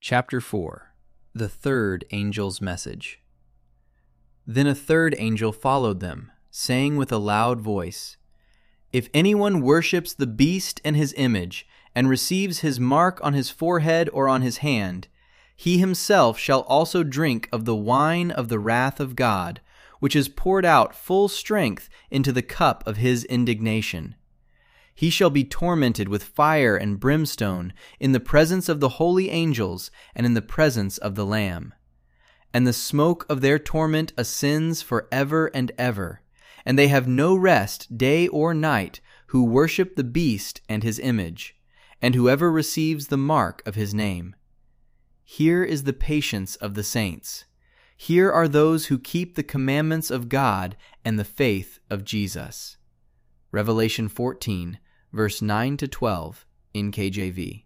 Chapter 4. The Third Angel's Message. Then a third angel followed them, saying with a loud voice, "If anyone worships the beast and his image, and receives his mark on his forehead or on his hand, he himself shall also drink of the wine of the wrath of God, which is poured out full strength into the cup of his indignation. He shall be tormented with fire and brimstone in the presence of the holy angels and in the presence of the Lamb. And the smoke of their torment ascends for ever and ever, and they have no rest day or night who worship the beast and his image, and whoever receives the mark of his name. Here is the patience of the saints. Here are those who keep the commandments of God and the faith of Jesus." Revelation 14, verse 9 to 12 in KJV.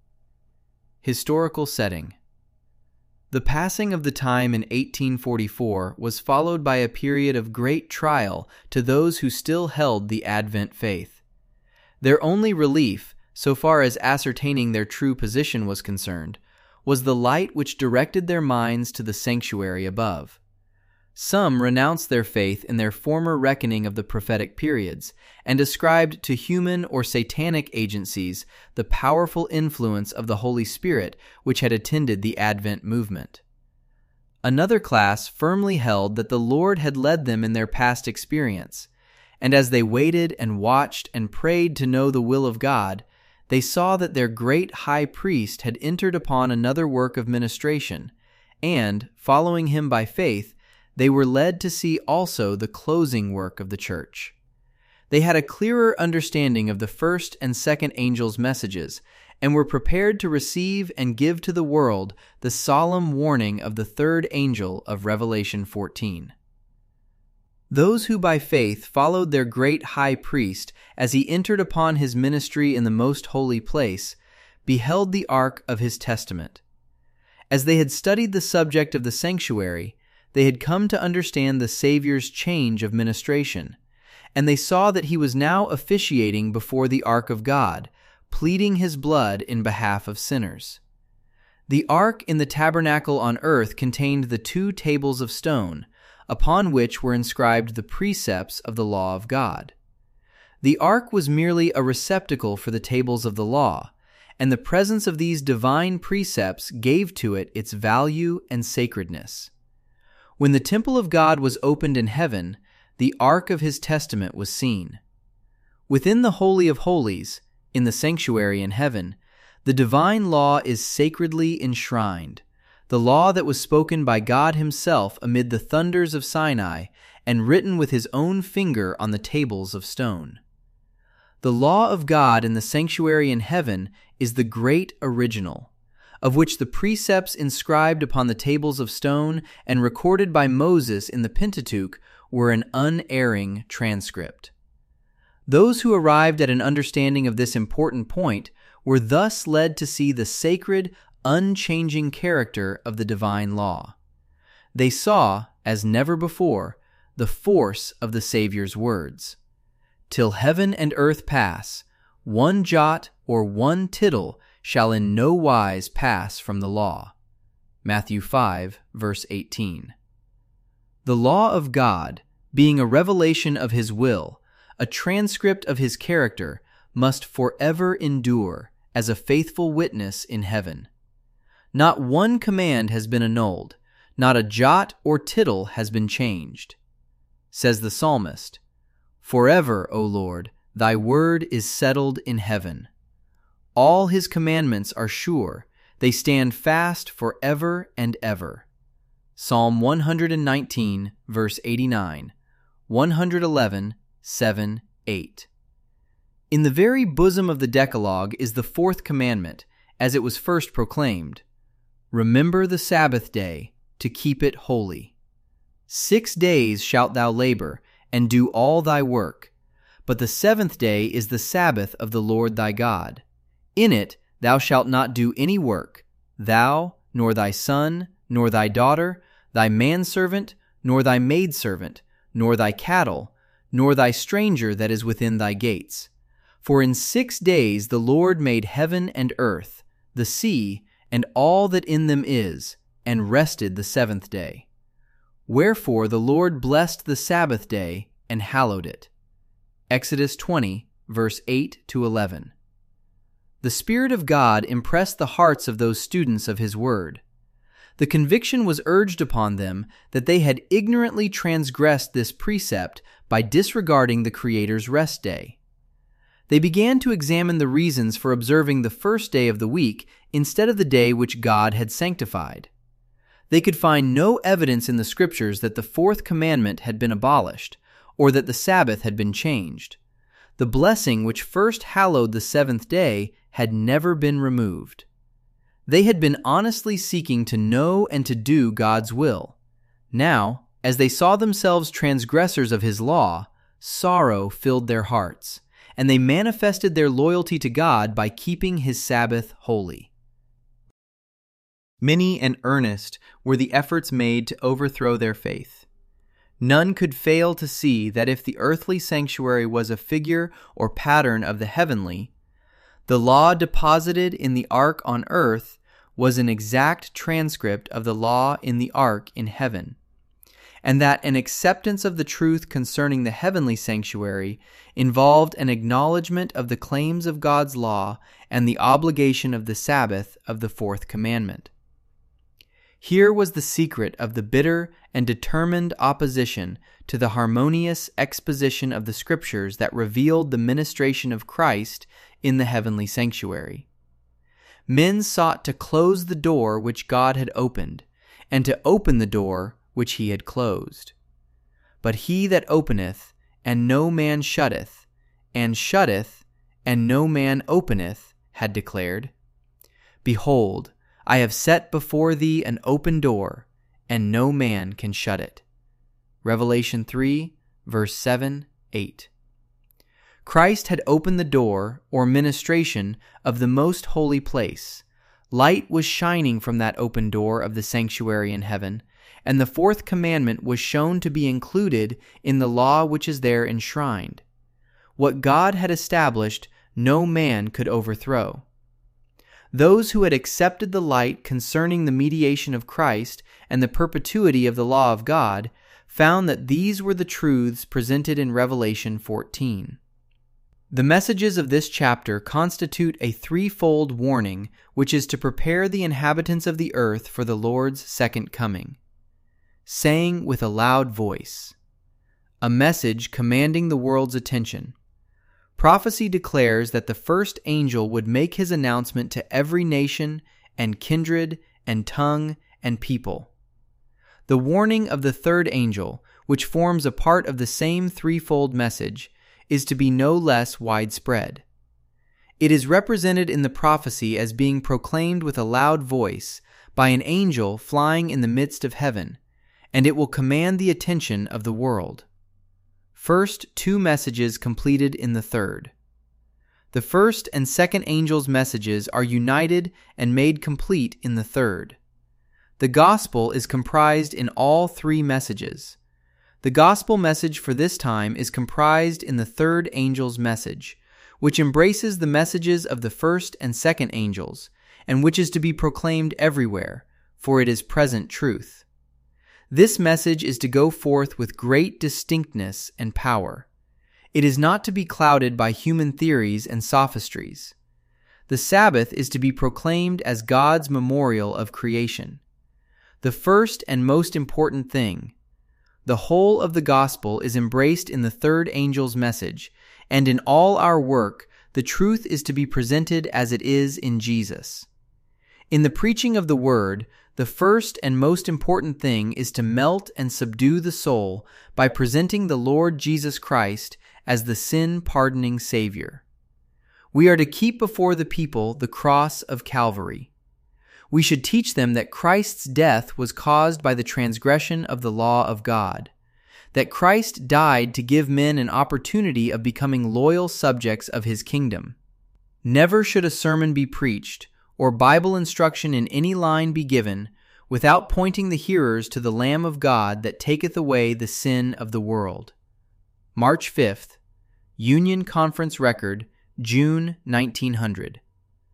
Historical setting. The passing of the time in 1844 was followed by a period of great trial to those who still held the Advent faith. Their only relief, so far as ascertaining their true position was concerned, was the light which directed their minds to the sanctuary above. Some renounced their faith in their former reckoning of the prophetic periods, and ascribed to human or satanic agencies the powerful influence of the Holy Spirit which had attended the Advent movement. Another class firmly held that the Lord had led them in their past experience, and as they waited and watched and prayed to know the will of God, they saw that their great high priest had entered upon another work of ministration, and, following him by faith, they were led to see also the closing work of the church. They had a clearer understanding of the first and second angels' messages, and were prepared to receive and give to the world the solemn warning of the third angel of Revelation 14. Those who by faith followed their great high priest as he entered upon his ministry in the most holy place, beheld the ark of his testament. As they had studied the subject of the sanctuary, they had come to understand the Savior's change of ministration, and they saw that he was now officiating before the ark of God, pleading his blood in behalf of sinners. The ark in the tabernacle on earth contained the 2 tables of stone, upon which were inscribed the precepts of the law of God. The ark was merely a receptacle for the tables of the law, and the presence of these divine precepts gave to it its value and sacredness. When the temple of God was opened in heaven, the ark of his testament was seen. Within the Holy of Holies, in the sanctuary in heaven, the divine law is sacredly enshrined, the law that was spoken by God himself amid the thunders of Sinai and written with his own finger on the tables of stone. The law of God in the sanctuary in heaven is the great original, of which the precepts inscribed upon the tables of stone and recorded by Moses in the Pentateuch were an unerring transcript. Those who arrived at an understanding of this important point were thus led to see the sacred, unchanging character of the divine law. They saw, as never before, the force of the Savior's words. "Till heaven and earth pass, one jot or one tittle shall in no wise pass from the law." Matthew 5, verse 18. The law of God, being a revelation of his will, a transcript of his character, must forever endure as a faithful witness in heaven. Not one command has been annulled, not a jot or tittle has been changed. Says the psalmist, "Forever, O Lord, thy word is settled in heaven. All his commandments are sure, they stand fast forever and ever." Psalm 119, verse 89, 111, 7, 8. In the very bosom of the Decalogue is the 4th commandment, as it was first proclaimed. "Remember the Sabbath day, to keep it holy. 6 days shalt thou labor, and do all thy work. But the 7th day is the Sabbath of the Lord thy God. In it thou shalt not do any work, thou, nor thy son, nor thy daughter, thy manservant, nor thy maidservant, nor thy cattle, nor thy stranger that is within thy gates. For in 6 days the Lord made heaven and earth, the sea, and all that in them is, and rested the seventh day. Wherefore the Lord blessed the Sabbath day and hallowed it. Exodus 20, verse 8-11. The Spirit of God impressed the hearts of those students of His Word. The conviction was urged upon them that they had ignorantly transgressed this precept by disregarding the Creator's rest day. They began to examine the reasons for observing the first day of the week instead of the day which God had sanctified. They could find no evidence in the Scriptures that the fourth commandment had been abolished, or that the Sabbath had been changed. The blessing which first hallowed the seventh day had never been removed. They had been honestly seeking to know and to do God's will. Now, as they saw themselves transgressors of His law, sorrow filled their hearts, and they manifested their loyalty to God by keeping His Sabbath holy. Many and earnest were the efforts made to overthrow their faith. None could fail to see that if the earthly sanctuary was a figure or pattern of the heavenly, the law deposited in the ark on earth was an exact transcript of the law in the ark in heaven, and that an acceptance of the truth concerning the heavenly sanctuary involved an acknowledgement of the claims of God's law and the obligation of the Sabbath of the fourth commandment. Here was the secret of the bitter and determined opposition to the harmonious exposition of the Scriptures that revealed the ministration of Christ in the heavenly sanctuary. Men sought to close the door which God had opened, and to open the door which He had closed. But He that openeth, and no man shutteth, and shutteth, and no man openeth, had declared, Behold, I have set before thee an open door, and no man can shut it. Revelation 3, verse 7, 8. Christ had opened the door, or ministration, of the most holy place. Light was shining from that open door of the sanctuary in heaven, and the fourth commandment was shown to be included in the law which is there enshrined. What God had established, no man could overthrow. Those who had accepted the light concerning the mediation of Christ and the perpetuity of the law of God found that these were the truths presented in Revelation 14. The messages of this chapter constitute a threefold warning which is to prepare the inhabitants of the earth for the Lord's second coming. Saying with a loud voice. A message commanding the world's attention. Prophecy declares that the first angel would make his announcement to every nation and kindred and tongue and people. The warning of the third angel, which forms a part of the same threefold message, is to be no less widespread. It is represented in the prophecy as being proclaimed with a loud voice by an angel flying in the midst of heaven, and it will command the attention of the world. First, two messages completed in the third. The first and second angel's messages are united and made complete in the third. The gospel is comprised in all three messages. The gospel message for this time is comprised in the third angel's message, which embraces the messages of the first and second angels, and which is to be proclaimed everywhere, for it is present truth. This message is to go forth with great distinctness and power. It is not to be clouded by human theories and sophistries. The Sabbath is to be proclaimed as God's memorial of creation. The first and most important thing. The whole of the gospel is embraced in the third angel's message, and in all our work, the truth is to be presented as it is in Jesus. In the preaching of the word, the first and most important thing is to melt and subdue the soul by presenting the Lord Jesus Christ as the sin-pardoning Savior. We are to keep before the people the cross of Calvary. We should teach them that Christ's death was caused by the transgression of the law of God, that Christ died to give men an opportunity of becoming loyal subjects of His kingdom. Never should a sermon be preached, or Bible instruction in any line be given, without pointing the hearers to the Lamb of God that taketh away the sin of the world. March 5th, Union Conference Record, June 1900.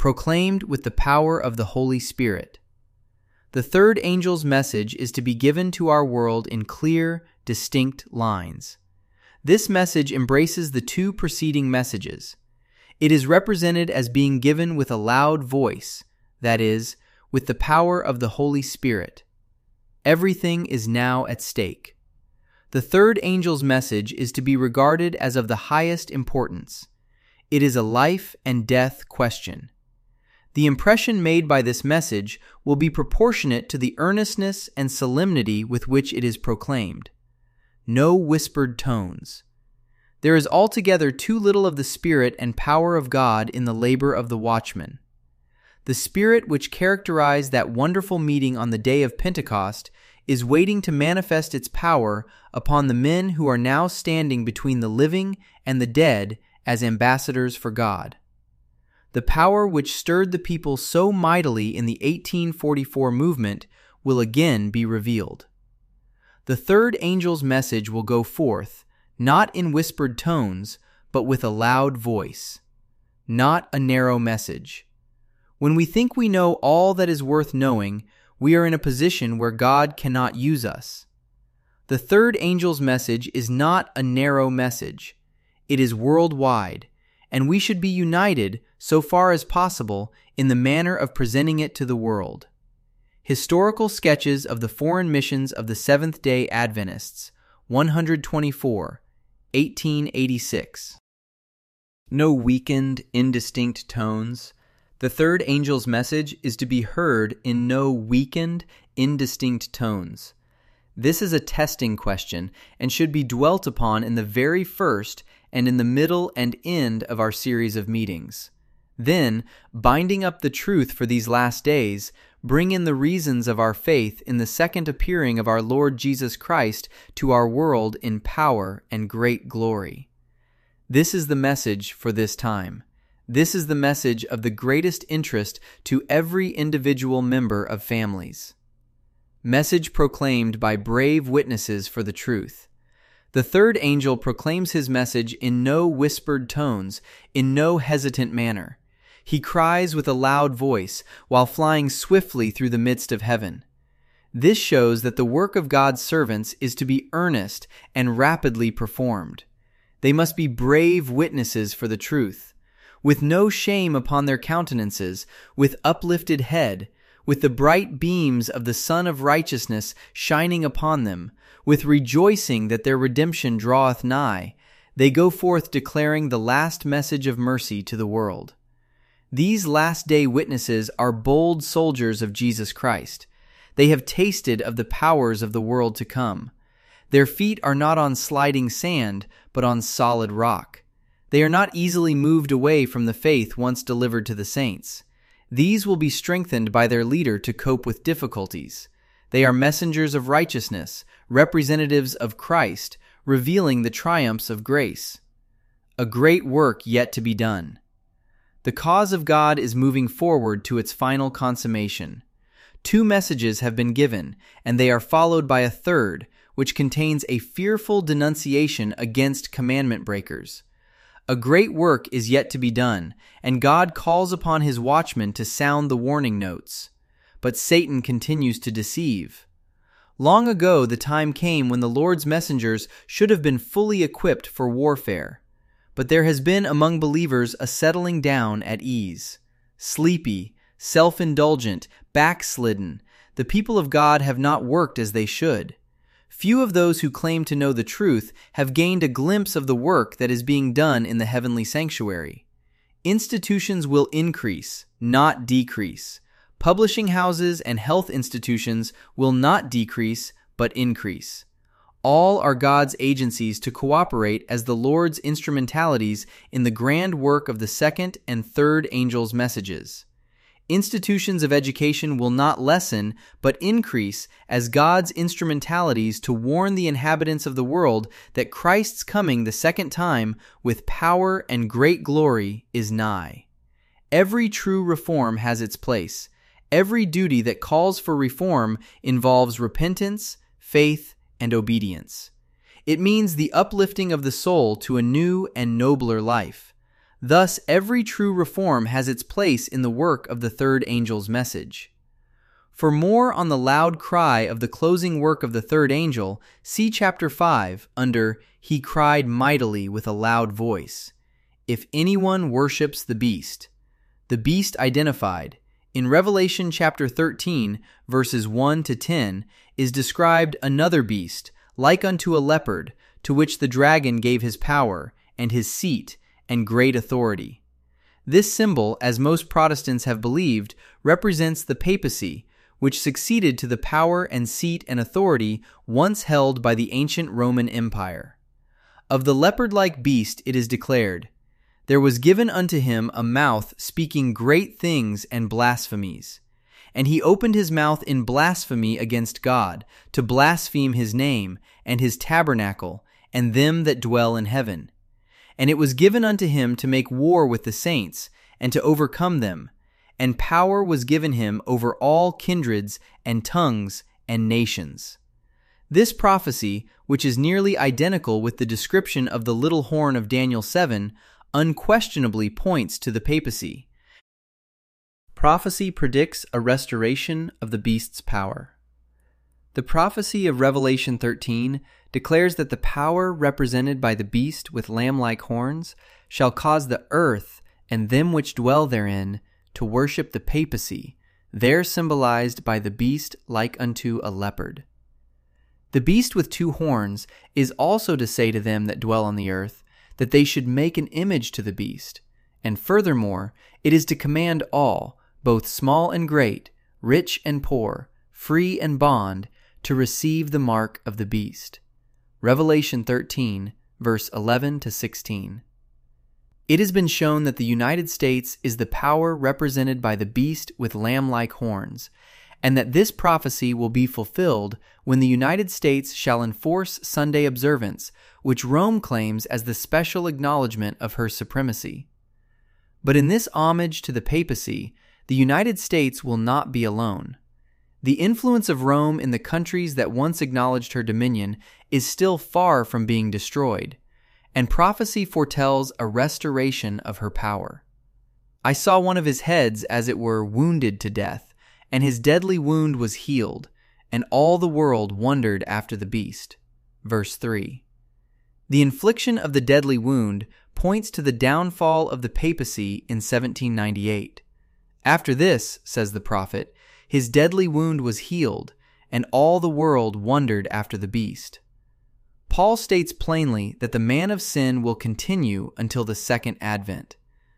proclaimed with the power of the Holy Spirit. The third angel's message is to be given to our world in clear, distinct lines. This message embraces the two preceding messages. It is represented as being given with a loud voice, that is, with the power of the Holy Spirit. Everything is now at stake. The third angel's message is to be regarded as of the highest importance. It is a life and death question. The impression made by this message will be proportionate to the earnestness and solemnity with which it is proclaimed. No whispered tones. There is altogether too little of the Spirit and power of God in the labor of the watchman. The Spirit which characterized that wonderful meeting on the day of Pentecost is waiting to manifest its power upon the men who are now standing between the living and the dead as ambassadors for God. The power which stirred the people so mightily in the 1844 movement will again be revealed. The third angel's message will go forth, not in whispered tones, but with a loud voice. Not a narrow message. When we think we know all that is worth knowing, we are in a position where God cannot use us. The third angel's message is not a narrow message. It is worldwide, and we should be united, so far as possible, in the manner of presenting it to the world. Historical Sketches of the Foreign Missions of the Seventh-day Adventists, 124, 1886. No weakened, indistinct tones. The third angel's message is to be heard in no weakened, indistinct tones. This is a testing question and should be dwelt upon in the very first and in the middle and end of our series of meetings. Then, binding up the truth for these last days, bring in the reasons of our faith in the second appearing of our Lord Jesus Christ to our world in power and great glory. This is the message for this time. This is the message of the greatest interest to every individual member of families. Message proclaimed by brave witnesses for the truth. The third angel proclaims his message in no whispered tones, in no hesitant manner. He cries with a loud voice while flying swiftly through the midst of heaven. This shows that the work of God's servants is to be earnest and rapidly performed. They must be brave witnesses for the truth, with no shame upon their countenances, with uplifted head, with the bright beams of the Sun of Righteousness shining upon them, with rejoicing that their redemption draweth nigh. They go forth declaring the last message of mercy to the world. These last-day witnesses are bold soldiers of Jesus Christ. They have tasted of the powers of the world to come. Their feet are not on sliding sand, but on solid rock. They are not easily moved away from the faith once delivered to the saints. These will be strengthened by their leader to cope with difficulties. They are messengers of righteousness, representatives of Christ, revealing the triumphs of grace. A great work yet to be done. The cause of God is moving forward to its final consummation. 2 messages have been given, and they are followed by a third, which contains a fearful denunciation against commandment breakers. A great work is yet to be done, and God calls upon his watchmen to sound the warning notes. But Satan continues to deceive. Long ago the time came when the Lord's messengers should have been fully equipped for warfare. But there has been among believers a settling down at ease. Sleepy, self-indulgent, backslidden, the people of God have not worked as they should. Few of those who claim to know the truth have gained a glimpse of the work that is being done in the heavenly sanctuary. Institutions will increase, not decrease. Publishing houses and health institutions will not decrease, but increase. All are God's agencies to cooperate as the Lord's instrumentalities in the grand work of the second and third angels' messages. Institutions of education will not lessen, but increase as God's instrumentalities to warn the inhabitants of the world that Christ's coming the second time with power and great glory is nigh. Every true reform has its place. Every duty that calls for reform involves repentance, faith, and obedience. It means the uplifting of the soul to a new and nobler life. Thus, every true reform has its place in the work of the third angel's message. For more on the loud cry of the closing work of the third angel, see chapter 5 under He cried mightily with a loud voice. If anyone worships the beast identified in Revelation chapter 13, verses 1 to 10, is described another beast, like unto a leopard, to which the dragon gave his power, and his seat, and great authority. This symbol, as most Protestants have believed, represents the papacy, which succeeded to the power and seat and authority once held by the ancient Roman Empire. Of the leopard-like beast it is declared, There was given unto him a mouth speaking great things and blasphemies. And he opened his mouth in blasphemy against God, to blaspheme his name, and his tabernacle, and them that dwell in heaven. And it was given unto him to make war with the saints, and to overcome them. And power was given him over all kindreds and tongues and nations. This prophecy, which is nearly identical with the description of the little horn of Daniel 7, unquestionably points to the papacy. Prophecy predicts a restoration of the beast's power. The prophecy of Revelation 13 declares that the power represented by the beast with lamb-like horns shall cause the earth and them which dwell therein to worship the papacy, there symbolized by the beast like unto a leopard. The beast with two horns is also to say to them that dwell on the earth that they should make an image to the beast, and furthermore, it is to command all, both small and great, rich and poor, free and bond, to receive the mark of the beast. Revelation 13, verse 11 to 16. It has been shown that the United States is the power represented by the beast with lamb-like horns, and that this prophecy will be fulfilled when the United States shall enforce Sunday observance, which Rome claims as the special acknowledgement of her supremacy. But in this homage to the papacy, the United States will not be alone. The influence of Rome in the countries that once acknowledged her dominion is still far from being destroyed, and prophecy foretells a restoration of her power. I saw one of his heads, as it were, wounded to death, and his deadly wound was healed, and all the world wondered after the beast. Verse 3. The infliction of the deadly wound points to the downfall of the papacy in 1798. After this, says the prophet, his deadly wound was healed, and all the world wondered after the beast. Paul states plainly that the man of sin will continue until the second advent.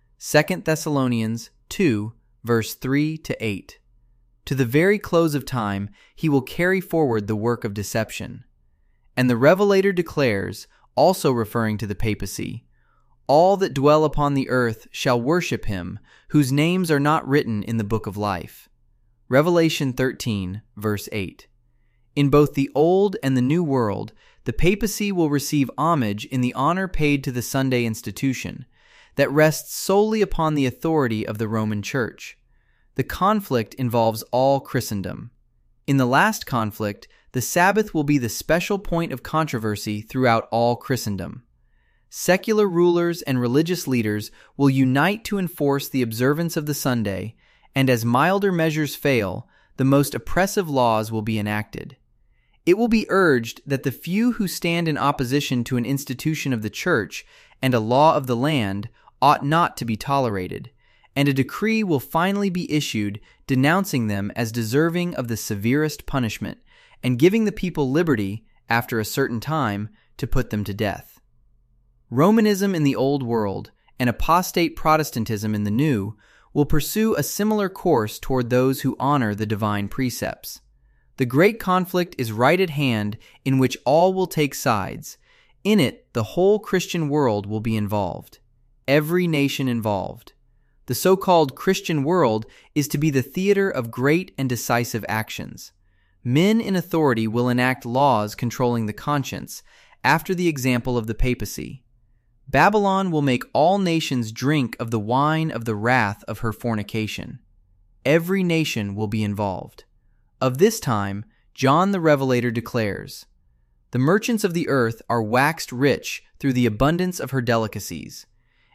2 Thessalonians 2, verse 3 to 8. To the very close of time, he will carry forward the work of deception. And the Revelator declares, also referring to the papacy, all that dwell upon the earth shall worship him, whose names are not written in the book of life. Revelation 13, verse 8. In both the Old and the New World, the papacy will receive homage in the honor paid to the Sunday institution, that rests solely upon the authority of the Roman Church. The conflict involves all Christendom. In the last conflict, the Sabbath will be the special point of controversy throughout all Christendom. Secular rulers and religious leaders will unite to enforce the observance of the Sunday, and as milder measures fail, the most oppressive laws will be enacted. It will be urged that the few who stand in opposition to an institution of the Church and a law of the land ought not to be tolerated, and a decree will finally be issued denouncing them as deserving of the severest punishment, and giving the people liberty, after a certain time, to put them to death. Romanism in the Old World, and apostate Protestantism in the New, will pursue a similar course toward those who honor the divine precepts. The great conflict is right at hand, in which all will take sides. In it, the whole Christian world will be involved. Every nation involved. The so-called Christian world is to be the theater of great and decisive actions. Men in authority will enact laws controlling the conscience, after the example of the papacy. Babylon will make all nations drink of the wine of the wrath of her fornication. Every nation will be involved. Of this time, John the Revelator declares, "The merchants of the earth are waxed rich through the abundance of her delicacies.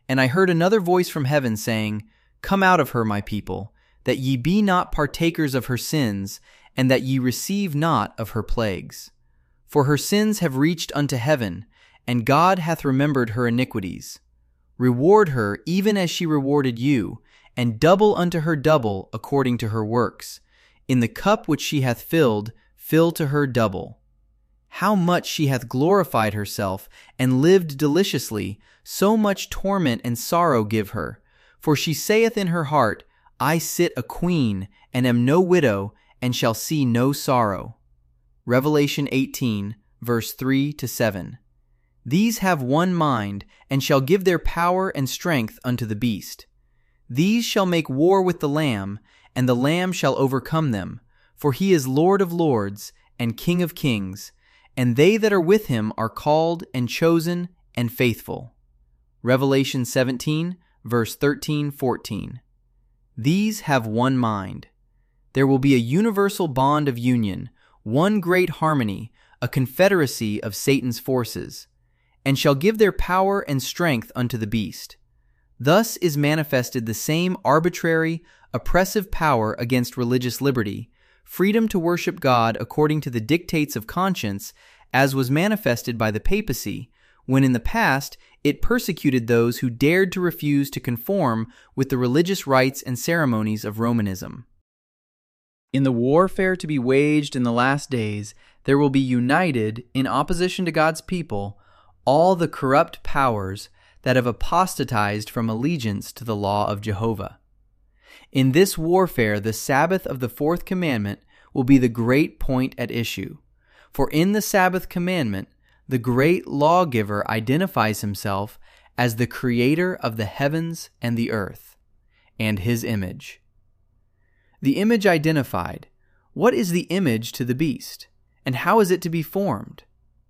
And I heard another voice from heaven saying, Come out of her, my people, that ye be not partakers of her sins, and that ye receive not of her plagues. For her sins have reached unto heaven, and God hath remembered her iniquities. Reward her even as she rewarded you, and double unto her double according to her works. In the cup which she hath filled, fill to her double. How much she hath glorified herself, and lived deliciously, so much torment and sorrow give her. For she saith in her heart, I sit a queen, and am no widow, and shall see no sorrow. Revelation 18, verse 3-7. These have one mind, and shall give their power and strength unto the beast. These shall make war with the Lamb, and the Lamb shall overcome them. For he is Lord of lords, and King of kings, and they that are with him are called, and chosen, and faithful. Revelation 17, verse 13-14. These have one mind. There will be a universal bond of union, one great harmony, a confederacy of Satan's forces, and shall give their power and strength unto the beast. Thus is manifested the same arbitrary, oppressive power against religious liberty, freedom to worship God according to the dictates of conscience, as was manifested by the papacy, when in the past it persecuted those who dared to refuse to conform with the religious rites and ceremonies of Romanism. In the warfare to be waged in the last days, there will be united, in opposition to God's people, all the corrupt powers that have apostatized from allegiance to the law of Jehovah. In this warfare, the Sabbath of the fourth commandment will be the great point at issue. For in the Sabbath commandment, the great lawgiver identifies himself as the creator of the heavens and the earth, and his image. The image identified. What is the image to the beast, and how is it to be formed?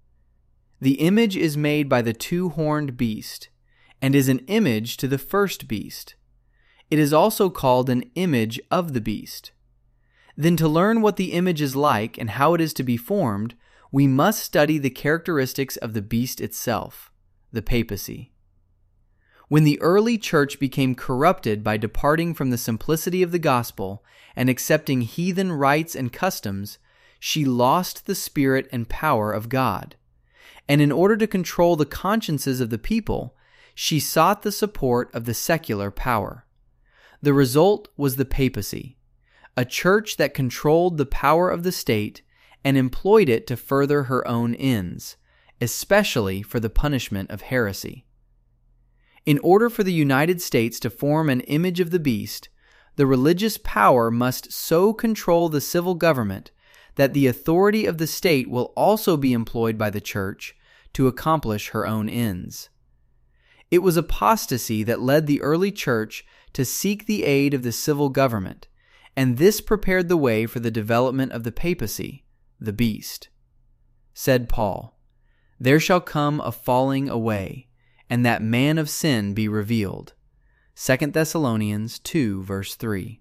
The image is made by the two-horned beast, and is an image to the first beast. It is also called an image of the beast. Then to learn what the image is like and how it is to be formed, we must study the characteristics of the beast itself, the papacy. When the early church became corrupted by departing from the simplicity of the gospel and accepting heathen rites and customs, she lost the spirit and power of God. And in order to control the consciences of the people, she sought the support of the secular power. The result was the papacy, a church that controlled the power of the state and employed it to further her own ends, especially for the punishment of heresy. In order for the United States to form an image of the beast, the religious power must so control the civil government that the authority of the state will also be employed by the church to accomplish her own ends. It was apostasy that led the early church to seek the aid of the civil government, and this prepared the way for the development of the papacy, the beast. Said Paul, "There shall come a falling away, and that man of sin be revealed." 2 Thessalonians 2, verse 3.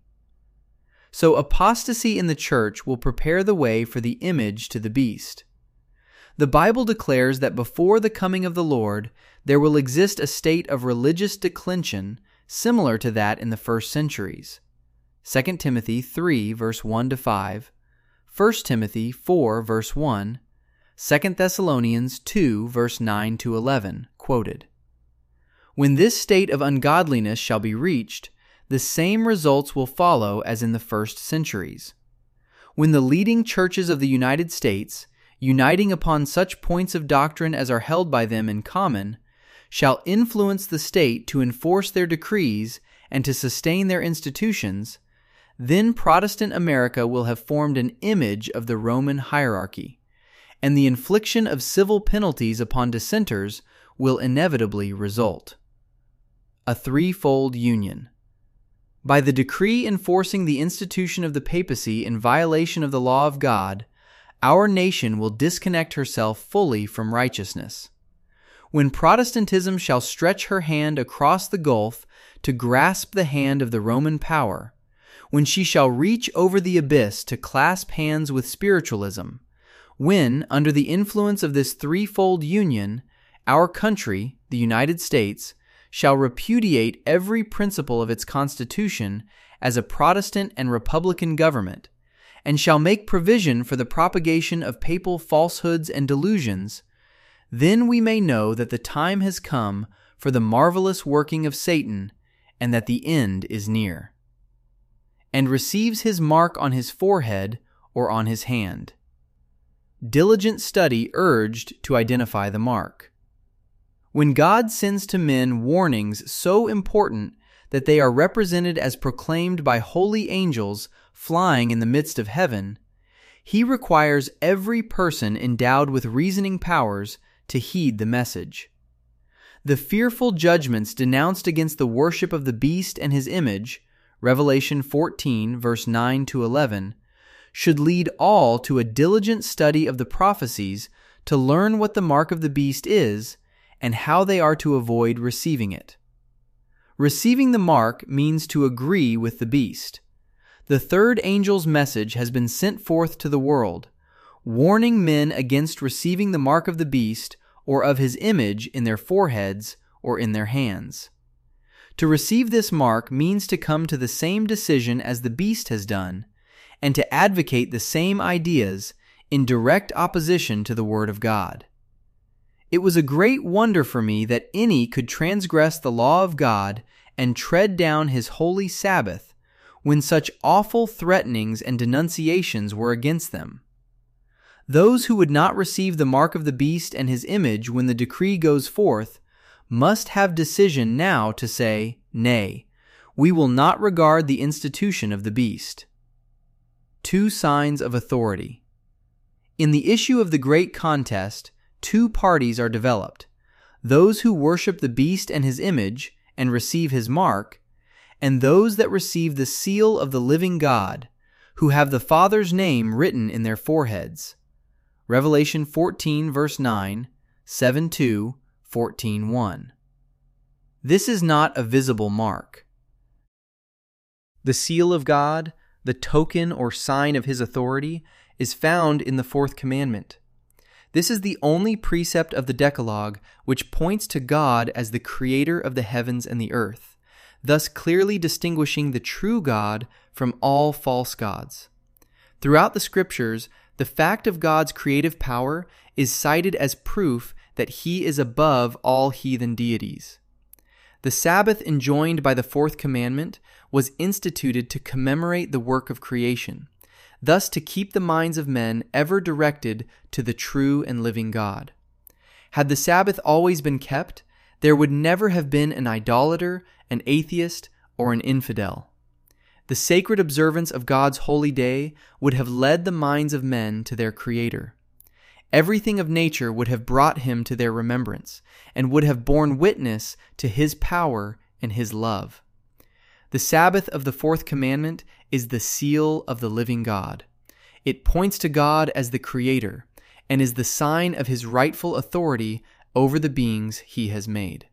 So apostasy in the church will prepare the way for the image to the beast. The Bible declares that before the coming of the Lord, there will exist a state of religious declension similar to that in the first centuries. 2 Timothy 3, verse 1-5, 1 Timothy 4, verse 1, 2 Thessalonians 2, verse 9-11, quoted. When this state of ungodliness shall be reached, the same results will follow as in the first centuries. When the leading churches of the United States, uniting upon such points of doctrine as are held by them in common, shall influence the state to enforce their decrees and to sustain their institutions, then Protestant America will have formed an image of the Roman hierarchy, and the infliction of civil penalties upon dissenters will inevitably result. A threefold union. By the decree enforcing the institution of the papacy in violation of the law of God, our nation will disconnect herself fully from righteousness. When Protestantism shall stretch her hand across the gulf to grasp the hand of the Roman power, when she shall reach over the abyss to clasp hands with spiritualism, when, under the influence of this threefold union, our country, the United States, shall repudiate every principle of its constitution as a Protestant and Republican government, and shall make provision for the propagation of papal falsehoods and delusions, then we may know that the time has come for the marvelous working of Satan, and that the end is near. And receives his mark on his forehead or on his hand. Diligent study urged to identify the mark. When God sends to men warnings so important that they are represented as proclaimed by holy angels flying in the midst of heaven, He requires every person endowed with reasoning powers to heed the message. The fearful judgments denounced against the worship of the beast and his image, Revelation 14, verse 9 to 11, should lead all to a diligent study of the prophecies to learn what the mark of the beast is and how they are to avoid receiving it. Receiving the mark means to agree with the beast. The third angel's message has been sent forth to the world, warning men against receiving the mark of the beast or of his image in their foreheads or in their hands. To receive this mark means to come to the same decision as the beast has done, and to advocate the same ideas in direct opposition to the Word of God. It was a great wonder for me that any could transgress the law of God and tread down His holy Sabbath when such awful threatenings and denunciations were against them. Those who would not receive the mark of the beast and his image when the decree goes forth must have decision now to say, "Nay, we will not regard the institution of the beast." Two signs of authority. In the issue of the great contest, two parties are developed: those who worship the beast and his image and receive his mark, and those that receive the seal of the living God, who have the Father's name written in their foreheads. Revelation 14, verse 9, 7:2, 14:1. This is not a visible mark. The seal of God, the token or sign of His authority, is found in the fourth commandment. This is the only precept of the Decalogue which points to God as the creator of the heavens and the earth, thus clearly distinguishing the true God from all false gods. Throughout the Scriptures, the fact of God's creative power is cited as proof that He is above all heathen deities. The Sabbath enjoined by the fourth commandment was instituted to commemorate the work of creation, thus to keep the minds of men ever directed to the true and living God. Had the Sabbath always been kept, there would never have been an idolater, an atheist, or an infidel. The sacred observance of God's holy day would have led the minds of men to their Creator. Everything of nature would have brought Him to their remembrance, and would have borne witness to His power and His love. The Sabbath of the fourth commandment is the seal of the living God. It points to God as the Creator, and is the sign of His rightful authority over the beings He has made.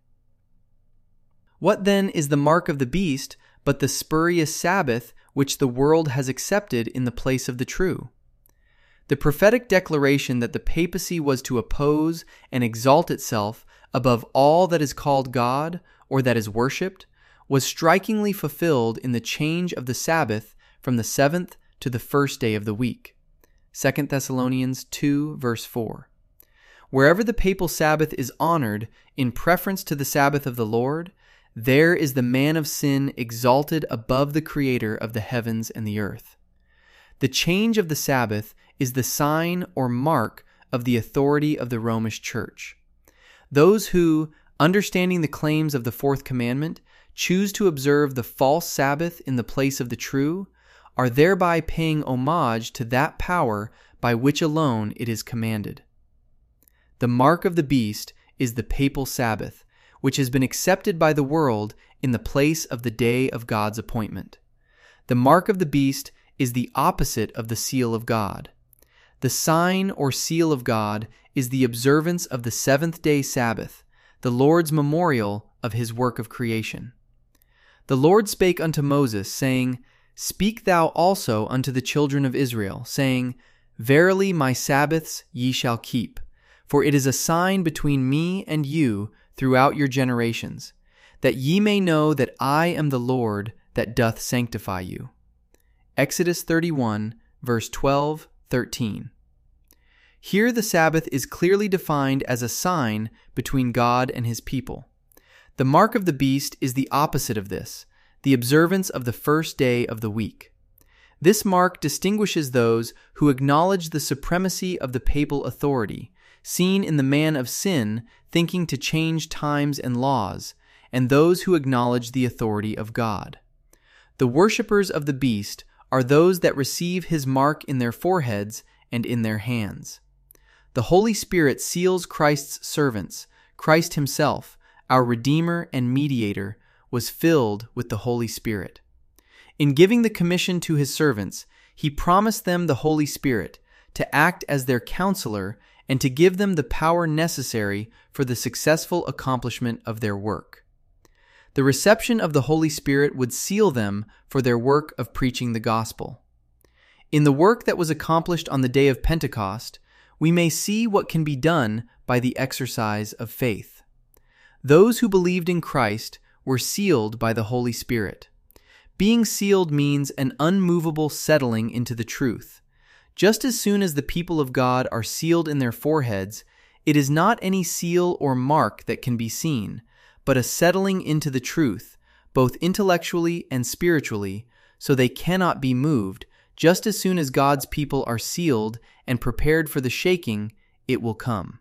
What then is the mark of the beast but the spurious Sabbath which the world has accepted in the place of the true? The prophetic declaration that the papacy was to oppose and exalt itself above all that is called God or that is worshipped was strikingly fulfilled in the change of the Sabbath from the seventh to the first day of the week. 2 Thessalonians 2, verse 4. Wherever the papal Sabbath is honored in preference to the Sabbath of the Lord, there is the man of sin exalted above the Creator of the heavens and the earth. The change of the Sabbath is the sign or mark of the authority of the Romish Church. Those who, understanding the claims of the fourth commandment, choose to observe the false Sabbath in the place of the true, are thereby paying homage to that power by which alone it is commanded. The mark of the beast is the papal Sabbath, which has been accepted by the world in the place of the day of God's appointment. The mark of the beast is the opposite of the seal of God. The sign or seal of God is the observance of the seventh-day Sabbath, the Lord's memorial of His work of creation. The Lord spake unto Moses, saying, Speak thou also unto the children of Israel, saying, Verily my Sabbaths ye shall keep, for it is a sign between me and you throughout your generations, that ye may know that I am the Lord that doth sanctify you. Exodus 31, verse 12, 13. Here the Sabbath is clearly defined as a sign between God and his people. The mark of the beast is the opposite of this, the observance of the first day of the week. This mark distinguishes those who acknowledge the supremacy of the papal authority, seen in the man of sin thinking to change times and laws, and those who acknowledge the authority of God. The worshippers of the beast are those that receive his mark in their foreheads and in their hands. The Holy Spirit seals Christ's servants. Christ himself, our Redeemer and Mediator, was filled with the Holy Spirit. In giving the commission to his servants, he promised them the Holy Spirit to act as their counselor and to give them the power necessary for the successful accomplishment of their work. The reception of the Holy Spirit would seal them for their work of preaching the gospel. In the work that was accomplished on the day of Pentecost, we may see what can be done by the exercise of faith. Those who believed in Christ were sealed by the Holy Spirit. Being sealed means an unmovable settling into the truth. Just as soon as the people of God are sealed in their foreheads, it is not any seal or mark that can be seen, but a settling into the truth, both intellectually and spiritually, so they cannot be moved. Just as soon as God's people are sealed and prepared for the shaking, it will come.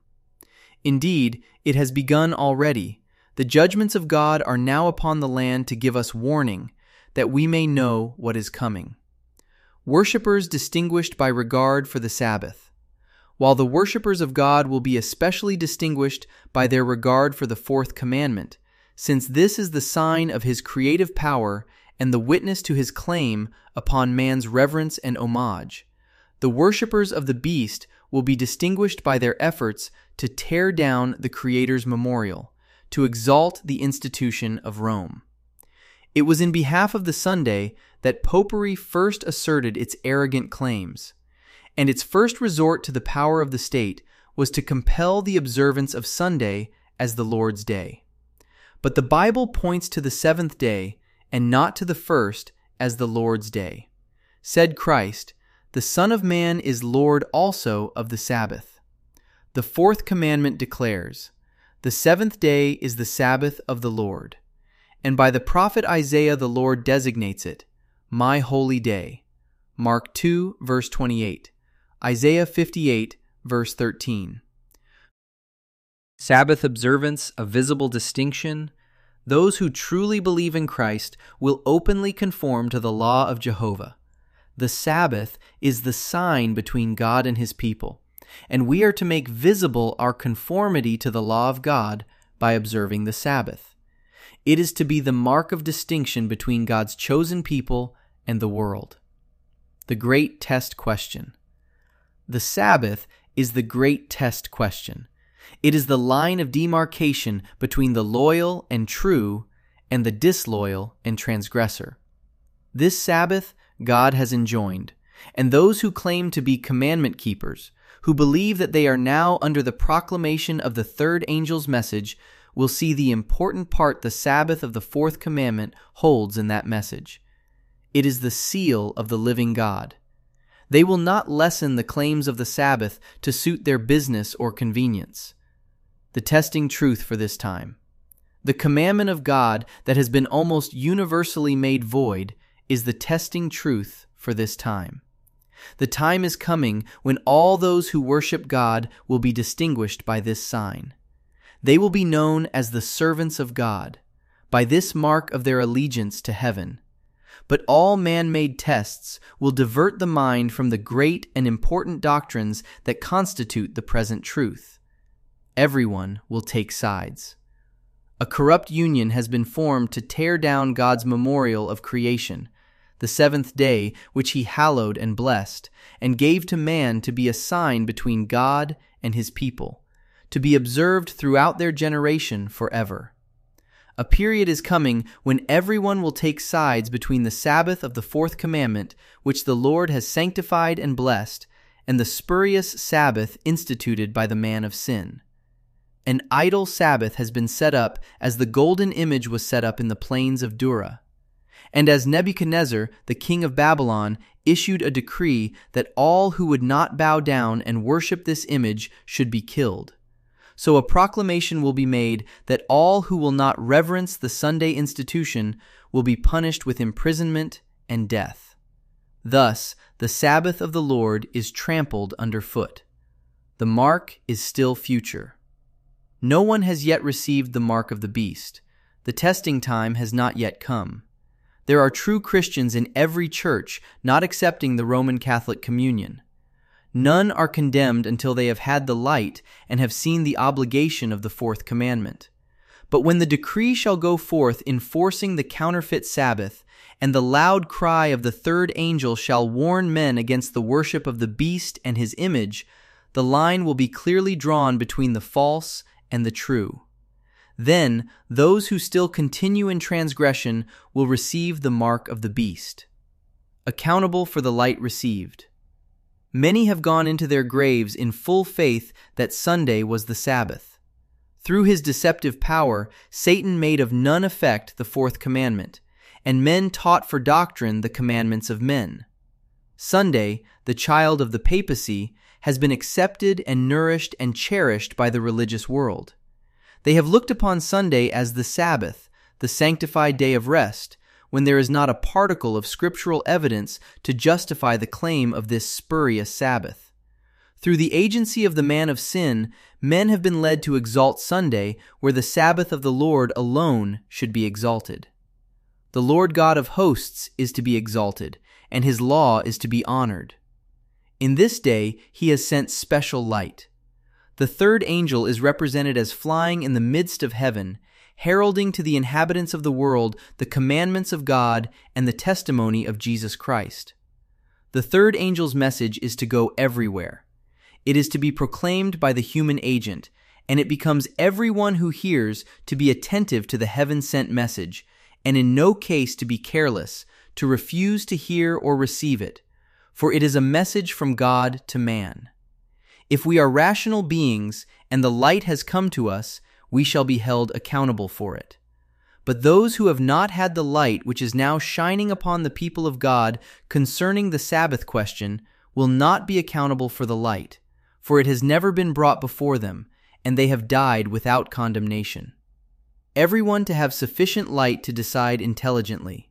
Indeed, it has begun already. The judgments of God are now upon the land to give us warning, that we may know what is coming. Worshippers distinguished by regard for the Sabbath. While the worshippers of God will be especially distinguished by their regard for the fourth commandment, since this is the sign of his creative power and the witness to his claim upon man's reverence and homage, the worshippers of the beast will be distinguished by their efforts to tear down the Creator's memorial, to exalt the institution of Rome. It was in behalf of the Sunday that Popery first asserted its arrogant claims, and its first resort to the power of the state was to compel the observance of Sunday as the Lord's Day. But the Bible points to the seventh day and not to the first as the Lord's Day. Said Christ, "The Son of Man is Lord also of the Sabbath." The fourth commandment declares, "The seventh day is the Sabbath of the Lord." And by the prophet Isaiah the Lord designates it, "My holy day." Mark 2, verse 28. Isaiah 58, verse 13. Sabbath observance, a visible distinction. Those who truly believe in Christ will openly conform to the law of Jehovah. The Sabbath is the sign between God and his people, and we are to make visible our conformity to the law of God by observing the Sabbath. It is to be the mark of distinction between God's chosen people and the world. The great test question. The Sabbath is the great test question. It is the line of demarcation between the loyal and true and the disloyal and transgressor. This Sabbath God has enjoined, and those who claim to be commandment keepers, who believe that they are now under the proclamation of the third angel's message, will see the important part the Sabbath of the fourth commandment holds in that message. It is the seal of the living God. They will not lessen the claims of the Sabbath to suit their business or convenience. The testing truth for this time. The commandment of God that has been almost universally made void is the testing truth for this time. The time is coming when all those who worship God will be distinguished by this sign. They will be known as the servants of God, by this mark of their allegiance to heaven. But all man-made tests will divert the mind from the great and important doctrines that constitute the present truth. Everyone will take sides. A corrupt union has been formed to tear down God's memorial of creation, the seventh day which he hallowed and blessed, and gave to man to be a sign between God and his people, to be observed throughout their generation forever. A period is coming when everyone will take sides between the Sabbath of the fourth commandment, which the Lord has sanctified and blessed, and the spurious Sabbath instituted by the man of sin. An idol Sabbath has been set up as the golden image was set up in the plains of Dura. And as Nebuchadnezzar, the king of Babylon, issued a decree that all who would not bow down and worship this image should be killed. So a proclamation will be made that all who will not reverence the Sunday institution will be punished with imprisonment and death. Thus, the Sabbath of the Lord is trampled underfoot. The mark is still future. No one has yet received the mark of the beast. The testing time has not yet come. There are true Christians in every church not accepting the Roman Catholic communion. None are condemned until they have had the light and have seen the obligation of the fourth commandment. But when the decree shall go forth enforcing the counterfeit Sabbath, and the loud cry of the third angel shall warn men against the worship of the beast and his image, the line will be clearly drawn between the false and the true. Then those who still continue in transgression will receive the mark of the beast. Accountable for the light received. Many have gone into their graves in full faith that Sunday was the Sabbath. Through his deceptive power, Satan made of none effect the fourth commandment, and men taught for doctrine the commandments of men. Sunday, the child of the papacy, has been accepted and nourished and cherished by the religious world. They have looked upon Sunday as the Sabbath, the sanctified day of rest, when there is not a particle of scriptural evidence to justify the claim of this spurious Sabbath. Through the agency of the man of sin, men have been led to exalt Sunday where the Sabbath of the Lord alone should be exalted. The Lord God of hosts is to be exalted, and his law is to be honored. In this day he has sent special light. The third angel is represented as flying in the midst of heaven, heralding to the inhabitants of the world the commandments of God and the testimony of Jesus Christ. The third angel's message is to go everywhere. It is to be proclaimed by the human agent, and it becomes everyone who hears to be attentive to the heaven-sent message, and in no case to be careless, to refuse to hear or receive it, for it is a message from God to man. If we are rational beings and the light has come to us, we shall be held accountable for it. But those who have not had the light which is now shining upon the people of God concerning the Sabbath question will not be accountable for the light, for it has never been brought before them, and they have died without condemnation. Everyone to have sufficient light to decide intelligently.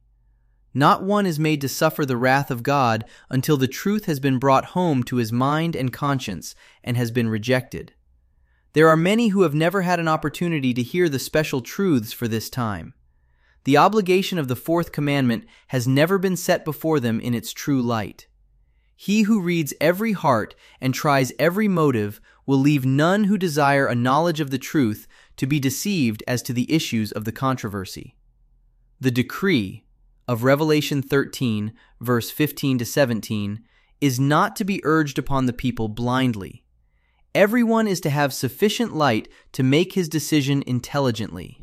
Not one is made to suffer the wrath of God until the truth has been brought home to his mind and conscience and has been rejected. There are many who have never had an opportunity to hear the special truths for this time. The obligation of the fourth commandment has never been set before them in its true light. He who reads every heart and tries every motive will leave none who desire a knowledge of the truth to be deceived as to the issues of the controversy. The decree of Revelation 13, verse 15 to 17, is not to be urged upon the people blindly. Everyone is to have sufficient light to make his decision intelligently.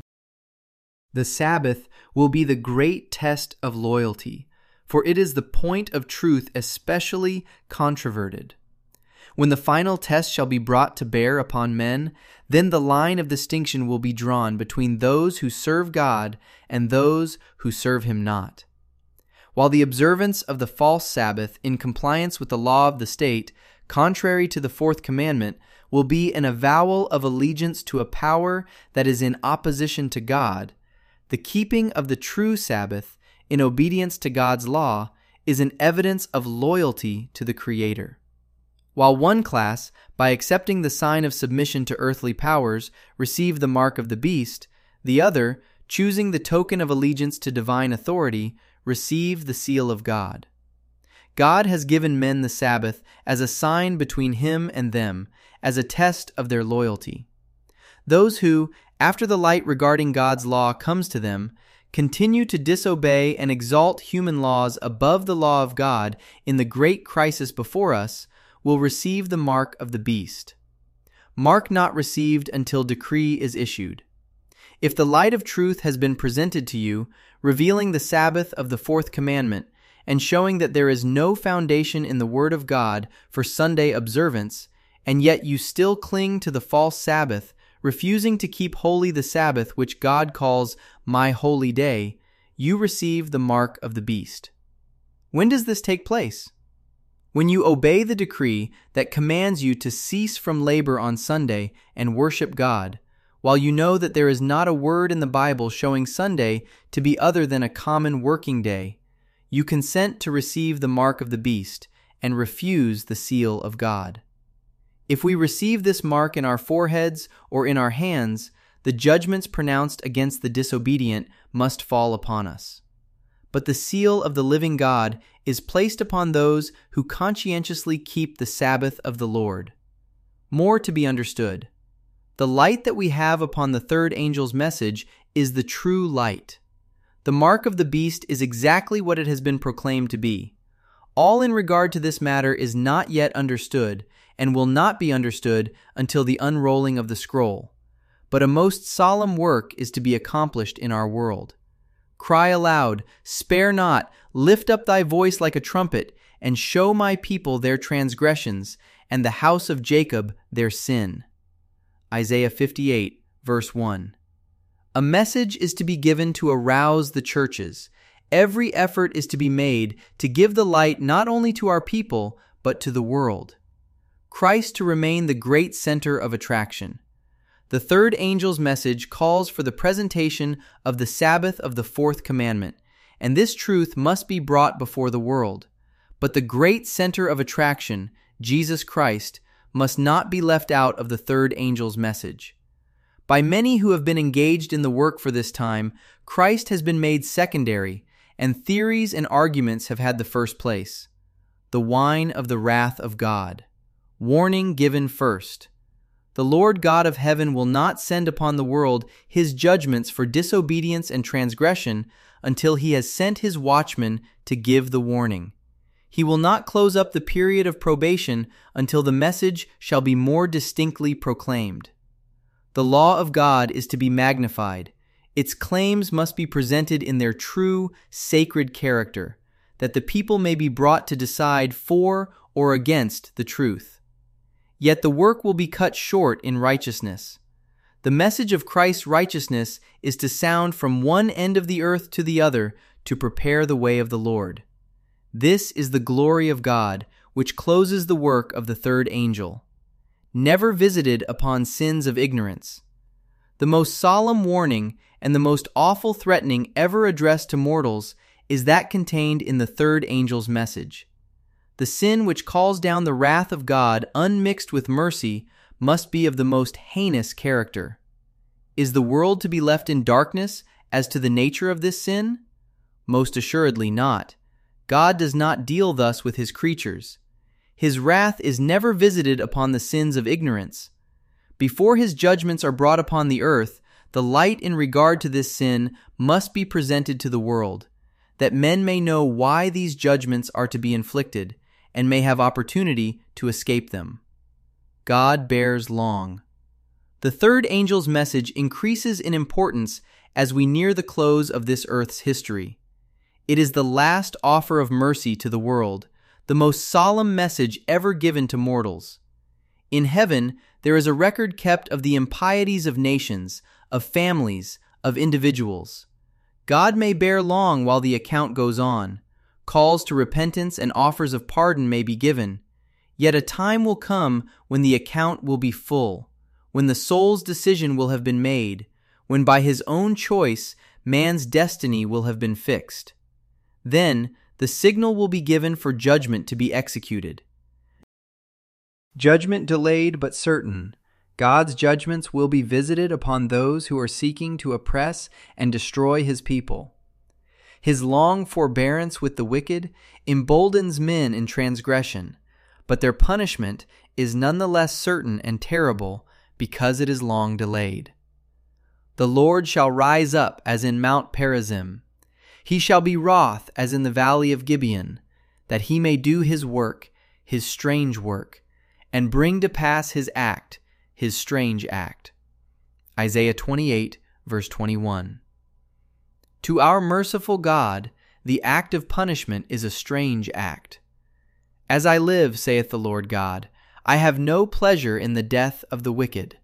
The Sabbath will be the great test of loyalty, for it is the point of truth especially controverted. When the final test shall be brought to bear upon men, then the line of distinction will be drawn between those who serve God and those who serve him not. While the observance of the false Sabbath in compliance with the law of the state, contrary to the fourth commandment, will be an avowal of allegiance to a power that is in opposition to God, the keeping of the true Sabbath in obedience to God's law is an evidence of loyalty to the Creator. While one class, by accepting the sign of submission to earthly powers, receive the mark of the beast, the other, choosing the token of allegiance to divine authority, receive the seal of God. God has given men the Sabbath as a sign between him and them, as a test of their loyalty. Those who, after the light regarding God's law comes to them, continue to disobey and exalt human laws above the law of God in the great crisis before us, will receive the mark of the beast. Mark not received until decree is issued. If the light of truth has been presented to you, revealing the Sabbath of the fourth commandment, and showing that there is no foundation in the Word of God for Sunday observance, and yet you still cling to the false Sabbath, refusing to keep holy the Sabbath which God calls my holy day, you receive the mark of the beast. When does this take place? When you obey the decree that commands you to cease from labor on Sunday and worship God, while you know that there is not a word in the Bible showing Sunday to be other than a common working day, you consent to receive the mark of the beast and refuse the seal of God. If we receive this mark in our foreheads or in our hands, the judgments pronounced against the disobedient must fall upon us. But the seal of the living God is placed upon those who conscientiously keep the Sabbath of the Lord. More to be understood. The light that we have upon the third angel's message is the true light. The mark of the beast is exactly what it has been proclaimed to be. All in regard to this matter is not yet understood, and will not be understood until the unrolling of the scroll. But a most solemn work is to be accomplished in our world. Cry aloud, spare not, lift up thy voice like a trumpet, and show my people their transgressions, and the house of Jacob their sin. Isaiah 58, verse 1. A message is to be given to arouse the churches. Every effort is to be made to give the light not only to our people, but to the world. Christ to remain the great center of attraction. The third angel's message calls for the presentation of the Sabbath of the fourth commandment, and this truth must be brought before the world. But the great center of attraction, Jesus Christ, must not be left out of the third angel's message. By many who have been engaged in the work for this time, Christ has been made secondary, and theories and arguments have had the first place. The wine of the wrath of God. Warning given first. The Lord God of heaven will not send upon the world his judgments for disobedience and transgression until he has sent his watchmen to give the warning. He will not close up the period of probation until the message shall be more distinctly proclaimed. The law of God is to be magnified. Its claims must be presented in their true, sacred character, that the people may be brought to decide for or against the truth. Yet the work will be cut short in righteousness. The message of Christ's righteousness is to sound from one end of the earth to the other to prepare the way of the Lord. This is the glory of God, which closes the work of the third angel. Never visited upon sins of ignorance. The most solemn warning and the most awful threatening ever addressed to mortals is that contained in the third angel's message. The sin which calls down the wrath of God unmixed with mercy must be of the most heinous character. Is the world to be left in darkness as to the nature of this sin? Most assuredly not. God does not deal thus with his creatures. His wrath is never visited upon the sins of ignorance. Before his judgments are brought upon the earth, the light in regard to this sin must be presented to the world, that men may know why these judgments are to be inflicted, and may have opportunity to escape them. God bears long. The third angel's message increases in importance as we near the close of this earth's history. It is the last offer of mercy to the world, the most solemn message ever given to mortals. In heaven, there is a record kept of the impieties of nations, of families, of individuals. God may bear long while the account goes on. Calls to repentance and offers of pardon may be given. Yet a time will come when the account will be full, when the soul's decision will have been made, when by his own choice man's destiny will have been fixed. Then the signal will be given for judgment to be executed. Judgment delayed but certain. God's judgments will be visited upon those who are seeking to oppress and destroy his people. His long forbearance with the wicked emboldens men in transgression, but their punishment is nonetheless certain and terrible because it is long delayed. The Lord shall rise up as in Mount Perazim. He shall be wroth as in the valley of Gibeon, that he may do his work, his strange work, and bring to pass his act, his strange act. Isaiah 28, verse 21. To our merciful God, the act of punishment is a strange act. As I live, saith the Lord God, I have no pleasure in the death of the wicked.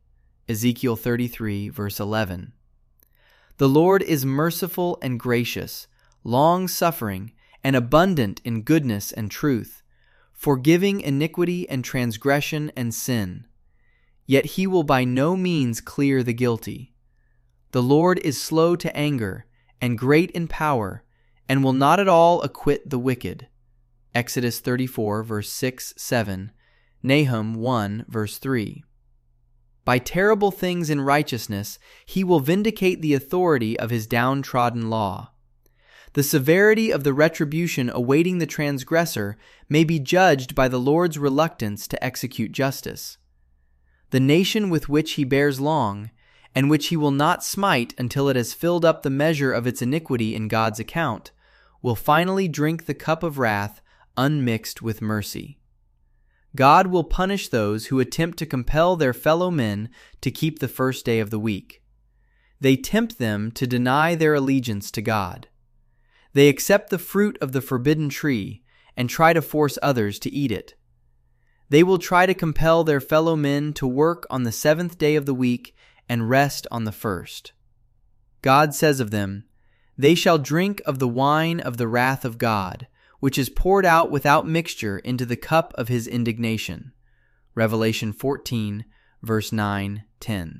Ezekiel 33, verse 11. The Lord is merciful and gracious, long-suffering, and abundant in goodness and truth, forgiving iniquity and transgression and sin. Yet he will by no means clear the guilty. The Lord is slow to anger and great in power, and will not at all acquit the wicked. Exodus 34, verse 6, 7, Nahum 1, verse 3. By terrible things in righteousness, he will vindicate the authority of his downtrodden law. The severity of the retribution awaiting the transgressor may be judged by the Lord's reluctance to execute justice. The nation with which he bears long, and which he will not smite until it has filled up the measure of its iniquity in God's account, will finally drink the cup of wrath unmixed with mercy. God will punish those who attempt to compel their fellow men to keep the first day of the week. They tempt them to deny their allegiance to God. They accept the fruit of the forbidden tree and try to force others to eat it. They will try to compel their fellow men to work on the seventh day of the week and rest on the first. God says of them, "They shall drink of the wine of the wrath of God, which is poured out without mixture into the cup of his indignation." Revelation 14, verse 9, 10.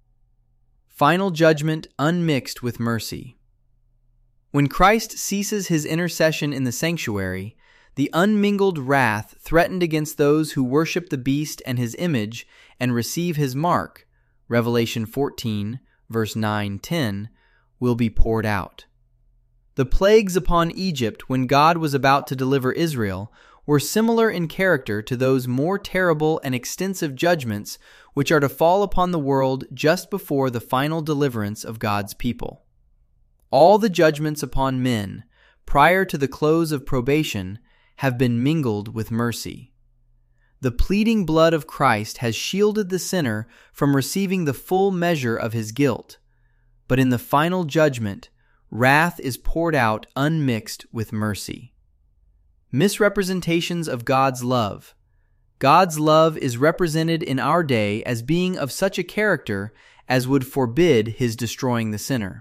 Final judgment unmixed with mercy. When Christ ceases his intercession in the sanctuary, the unmingled wrath threatened against those who worship the beast and his image and receive his mark, Revelation 14, verse 9, 10, will be poured out. The plagues upon Egypt when God was about to deliver Israel were similar in character to those more terrible and extensive judgments which are to fall upon the world just before the final deliverance of God's people. All the judgments upon men, prior to the close of probation, have been mingled with mercy. The pleading blood of Christ has shielded the sinner from receiving the full measure of his guilt, but in the final judgment, wrath is poured out unmixed with mercy. Misrepresentations of God's love. God's love is represented in our day as being of such a character as would forbid his destroying the sinner.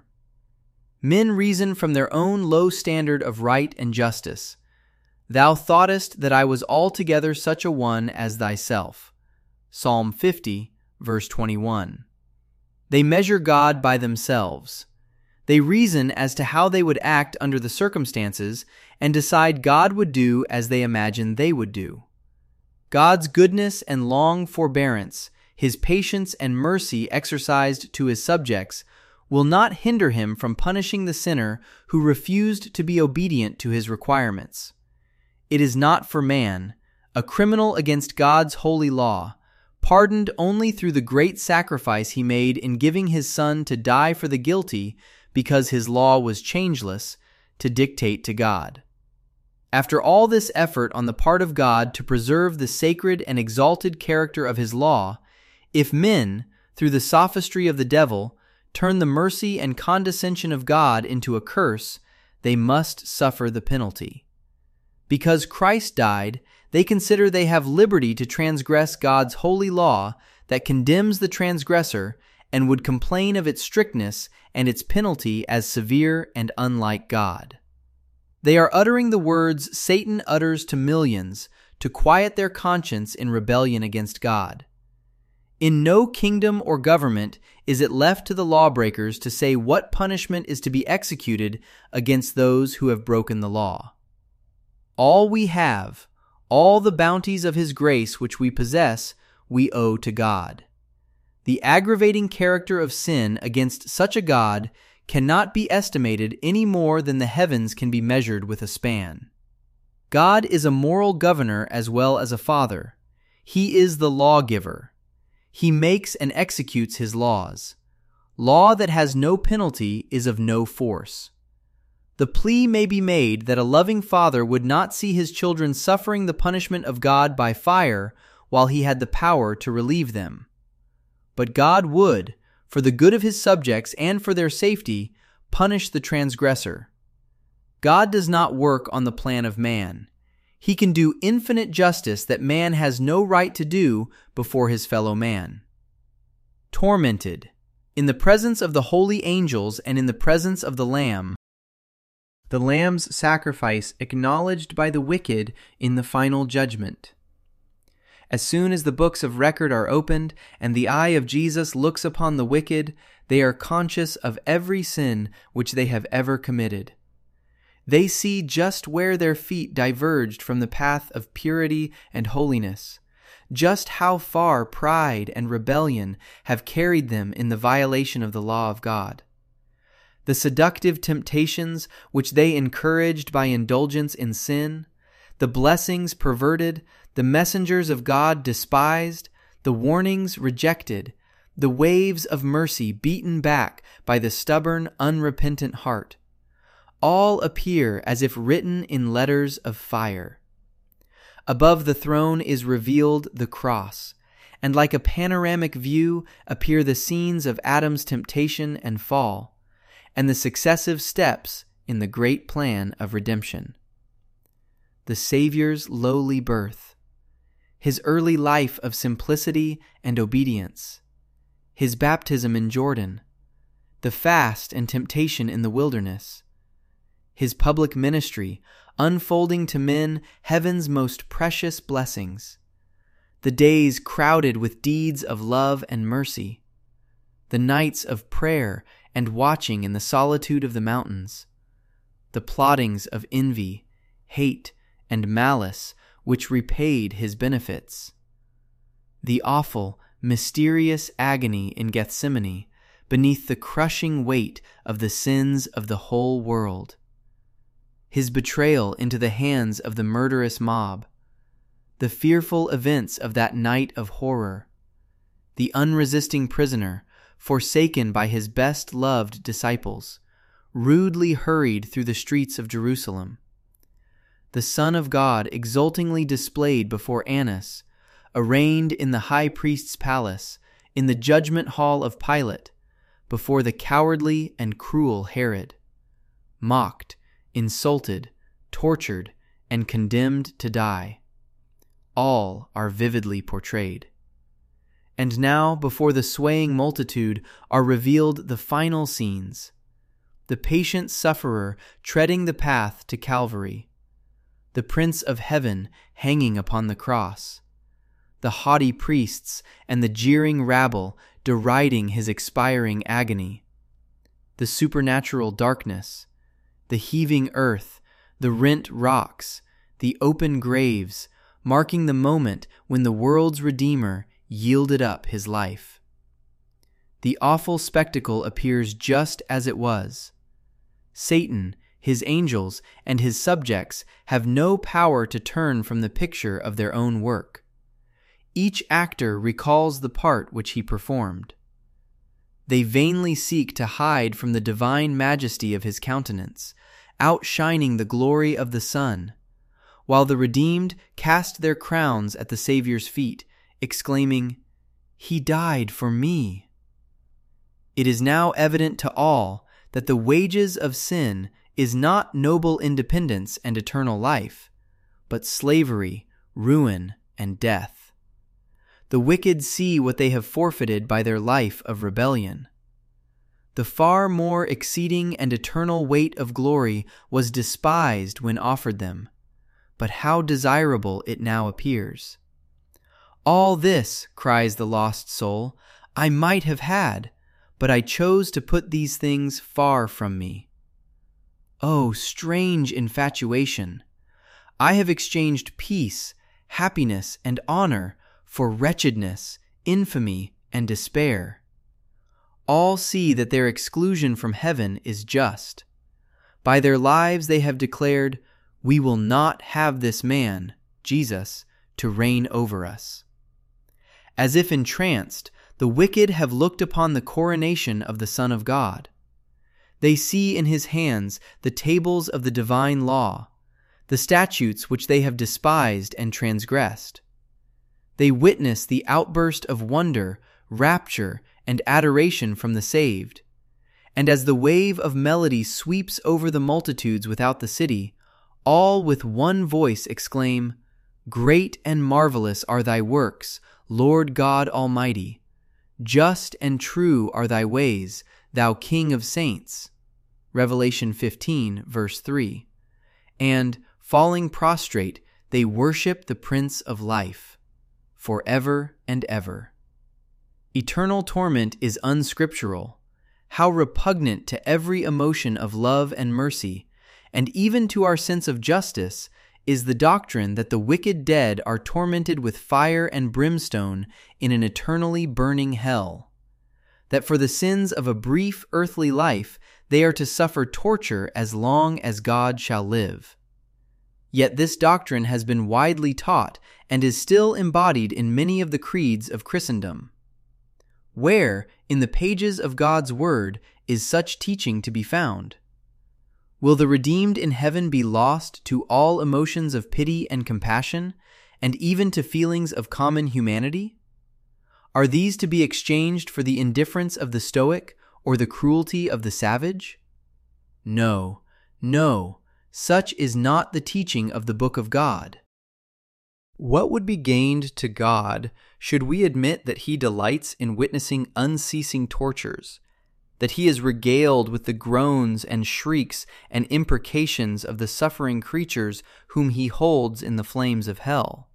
Men reason from their own low standard of right and justice. "Thou thoughtest that I was altogether such a one as thyself." Psalm 50, verse 21. They measure God by themselves. They reason as to how they would act under the circumstances and decide God would do as they imagine they would do. God's goodness and long forbearance, his patience and mercy exercised to his subjects, will not hinder him from punishing the sinner who refused to be obedient to his requirements. It is not for man, a criminal against God's holy law, pardoned only through the great sacrifice he made in giving his Son to die for the guilty because his law was changeless, to dictate to God. After all this effort on the part of God to preserve the sacred and exalted character of his law, if men, through the sophistry of the devil, turn the mercy and condescension of God into a curse, they must suffer the penalty. Because Christ died, they consider they have liberty to transgress God's holy law that condemns the transgressor and would complain of its strictness and its penalty as severe and unlike God. They are uttering the words Satan utters to millions to quiet their conscience in rebellion against God. In no kingdom or government is it left to the lawbreakers to say what punishment is to be executed against those who have broken the law. All we have, all the bounties of his grace which we possess, we owe to God. The aggravating character of sin against such a God cannot be estimated any more than the heavens can be measured with a span. God is a moral governor as well as a father. He is the lawgiver. He makes and executes his laws. Law that has no penalty is of no force. The plea may be made that a loving father would not see his children suffering the punishment of God by fire while he had the power to relieve them. But God would, for the good of his subjects and for their safety, punish the transgressor. God does not work on the plan of man. He can do infinite justice that man has no right to do before his fellow man. tormented, in the presence of the holy angels and in the presence of the Lamb. The Lamb's sacrifice acknowledged by the wicked in the final judgment. As soon as the books of record are opened and the eye of Jesus looks upon the wicked, they are conscious of every sin which they have ever committed. They see just where their feet diverged from the path of purity and holiness, just how far pride and rebellion have carried them in the violation of the law of God. The seductive temptations which they encouraged by indulgence in sin, the blessings perverted, the messengers of God despised, the warnings rejected, the waves of mercy beaten back by the stubborn, unrepentant heart, all appear as if written in letters of fire. Above the throne is revealed the cross, and like a panoramic view appear the scenes of Adam's temptation and fall, and the successive steps in the great plan of redemption. The Savior's lowly birth, his early life of simplicity and obedience, his baptism in Jordan, the fast and temptation in the wilderness, his public ministry unfolding to men heaven's most precious blessings, the days crowded with deeds of love and mercy, the nights of prayer and watching in the solitude of the mountains, the plottings of envy, hate, and malice which repaid his benefits, the awful, mysterious agony in Gethsemane beneath the crushing weight of the sins of the whole world, his betrayal into the hands of the murderous mob, the fearful events of that night of horror, the unresisting prisoner, forsaken by his best-loved disciples, rudely hurried through the streets of Jerusalem, the Son of God exultingly displayed before Annas, arraigned in the high priest's palace, in the judgment hall of Pilate, before the cowardly and cruel Herod, mocked, insulted, tortured, and condemned to die. All are vividly portrayed. And now, before the swaying multitude, are revealed the final scenes. The patient sufferer treading the path to Calvary, the Prince of Heaven hanging upon the cross, the haughty priests and the jeering rabble deriding his expiring agony, the supernatural darkness, the heaving earth, the rent rocks, the open graves, marking the moment when the world's Redeemer yielded up his life. The awful spectacle appears just as it was. Satan, his angels, and his subjects have no power to turn from the picture of their own work. Each actor recalls the part which he performed. They vainly seek to hide from the divine majesty of his countenance, outshining the glory of the sun, while the redeemed cast their crowns at the Savior's feet, exclaiming, "He died for me." It is now evident to all that the wages of sin is not noble independence and eternal life, but slavery, ruin, and death. The wicked see what they have forfeited by their life of rebellion. The far more exceeding and eternal weight of glory was despised when offered them, but how desirable it now appears. "All this," cries the lost soul, "I might have had, but I chose to put these things far from me." Oh, strange infatuation! I have exchanged peace, happiness, and honor for wretchedness, infamy, and despair. All see that their exclusion from heaven is just. By their lives they have declared, "We will not have this man, Jesus, to reign over us." As if entranced, the wicked have looked upon the coronation of the Son of God. They see in his hands the tables of the divine law, the statutes which they have despised and transgressed. They witness the outburst of wonder, rapture, and adoration from the saved. And as the wave of melody sweeps over the multitudes without the city, all with one voice exclaim, "Great and marvelous are thy works, Lord God Almighty. Just and true are thy ways, thou King of saints. Revelation 15, verse 3. And, falling prostrate, they worship the Prince of Life, forever and ever. Eternal torment is unscriptural. How repugnant to every emotion of love and mercy, and even to our sense of justice, is the doctrine that the wicked dead are tormented with fire and brimstone in an eternally burning hell. That for the sins of a brief earthly life they are to suffer torture as long as God shall live. Yet this doctrine has been widely taught and is still embodied in many of the creeds of Christendom. Where, in the pages of God's Word, is such teaching to be found? Will the redeemed in heaven be lost to all emotions of pity and compassion, and even to feelings of common humanity? Are these to be exchanged for the indifference of the Stoic or the cruelty of the savage? No, no, such is not the teaching of the Book of God. What would be gained to God should we admit that He delights in witnessing unceasing tortures, that He is regaled with the groans and shrieks and imprecations of the suffering creatures whom He holds in the flames of hell?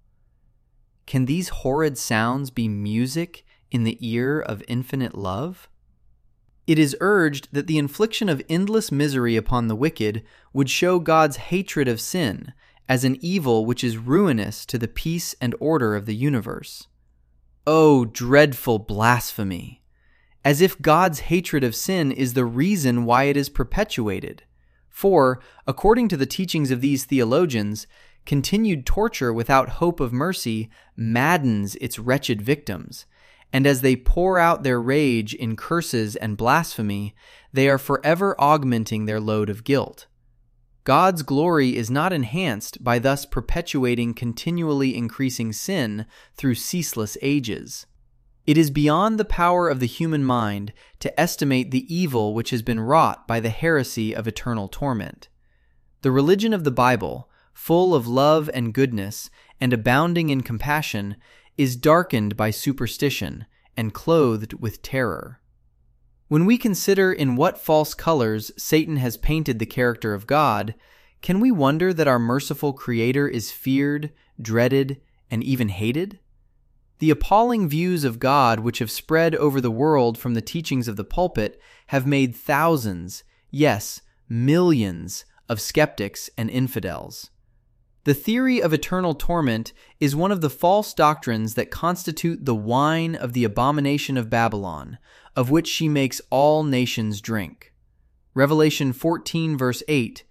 Can these horrid sounds be music in the ear of infinite love? It is urged that the infliction of endless misery upon the wicked would show God's hatred of sin as an evil which is ruinous to the peace and order of the universe. Oh, dreadful blasphemy! As if God's hatred of sin is the reason why it is perpetuated. For, according to the teachings of these theologians, continued torture without hope of mercy maddens its wretched victims, and as they pour out their rage in curses and blasphemy, they are forever augmenting their load of guilt. God's glory is not enhanced by thus perpetuating continually increasing sin through ceaseless ages. It is beyond the power of the human mind to estimate the evil which has been wrought by the heresy of eternal torment. The religion of the Bible, full of love and goodness and abounding in compassion, is darkened by superstition and clothed with terror. When we consider in what false colors Satan has painted the character of God, can we wonder that our merciful Creator is feared, dreaded, and even hated? The appalling views of God which have spread over the world from the teachings of the pulpit have made thousands, yes, millions, of skeptics and infidels. The theory of eternal torment is one of the false doctrines that constitute the wine of the abomination of Babylon, of which she makes all nations drink. Revelation 14, verse 8,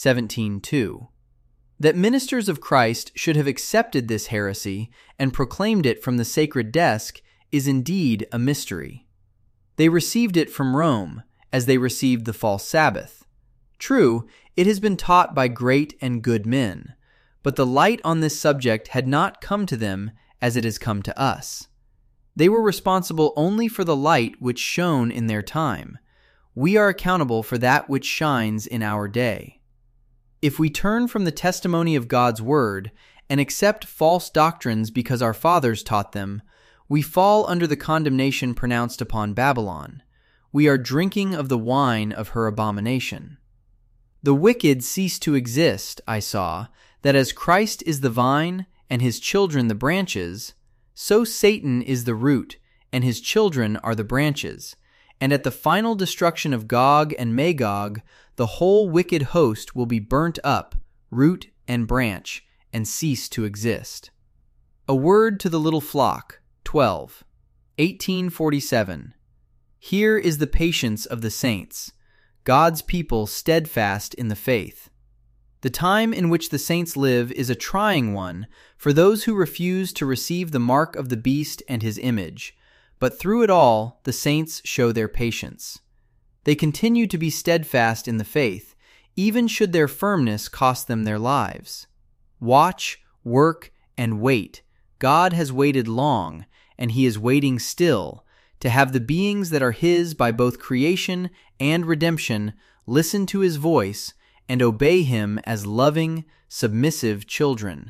17:2. That ministers of Christ should have accepted this heresy and proclaimed it from the sacred desk is indeed a mystery. They received it from Rome, as they received the false Sabbath. True, it has been taught by great and good men, but the light on this subject had not come to them as it has come to us. They were responsible only for the light which shone in their time. We are accountable for that which shines in our day. If we turn from the testimony of God's Word and accept false doctrines because our fathers taught them, we fall under the condemnation pronounced upon Babylon. We are drinking of the wine of her abomination. The wicked cease to exist, I saw, that as Christ is the vine and his children the branches, so Satan is the root and his children are the branches, and at the final destruction of Gog and Magog, the whole wicked host will be burnt up, root and branch, and cease to exist. A Word to the Little Flock, 12, 1847. Here is the patience of the saints, God's people steadfast in the faith. The time in which the saints live is a trying one for those who refuse to receive the mark of the beast and his image, but through it all the saints show their patience. They continue to be steadfast in the faith, even should their firmness cost them their lives. Watch, work, and wait. God has waited long, and he is waiting still, to have the beings that are his by both creation and redemption listen to his voice and obey him as loving, submissive children,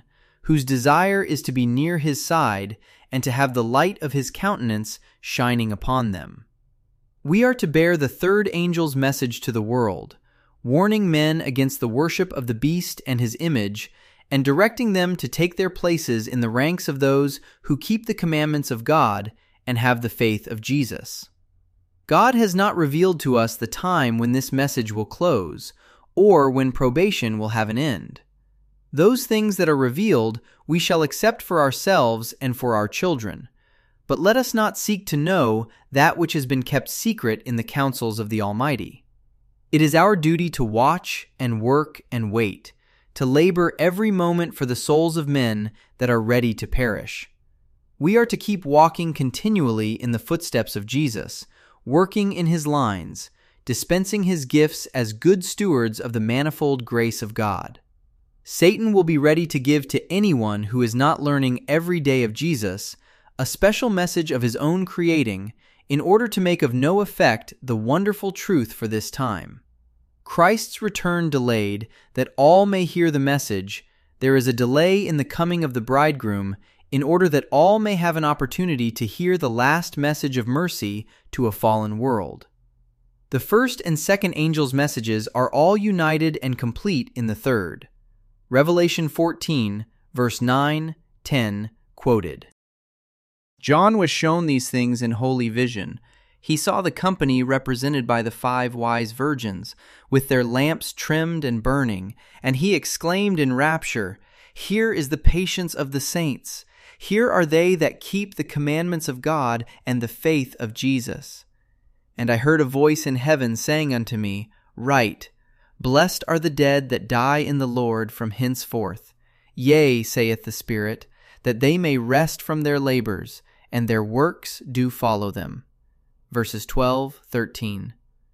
whose desire is to be near his side and to have the light of his countenance shining upon them. We are to bear the third angel's message to the world, warning men against the worship of the beast and his image, and directing them to take their places in the ranks of those who keep the commandments of God and have the faith of Jesus. God has not revealed to us the time when this message will close, or when probation will have an end. Those things that are revealed we shall accept for ourselves and for our children. But let us not seek to know that which has been kept secret in the counsels of the Almighty. It is our duty to watch and work and wait, to labor every moment for the souls of men that are ready to perish. We are to keep walking continually in the footsteps of Jesus, working in his lines, dispensing his gifts as good stewards of the manifold grace of God. Satan will be ready to give to anyone who is not learning every day of Jesus a special message of his own creating in order to make of no effect the wonderful truth for this time. Christ's return delayed, that all may hear the message, there is a delay in the coming of the bridegroom in order that all may have an opportunity to hear the last message of mercy to a fallen world. The first and second angels' messages are all united and complete in the third. Revelation 14, verse 9, 10, quoted. John was shown these things in holy vision. He saw the company represented by the 5 wise virgins, with their lamps trimmed and burning, and he exclaimed in rapture, "Here is the patience of the saints. Here are they that keep the commandments of God and the faith of Jesus." And I heard a voice in heaven saying unto me, "Write, Blessed are the dead that die in the Lord from henceforth. Yea, saith the Spirit, that they may rest from their labors, and their works do follow them." Verses 12, 13.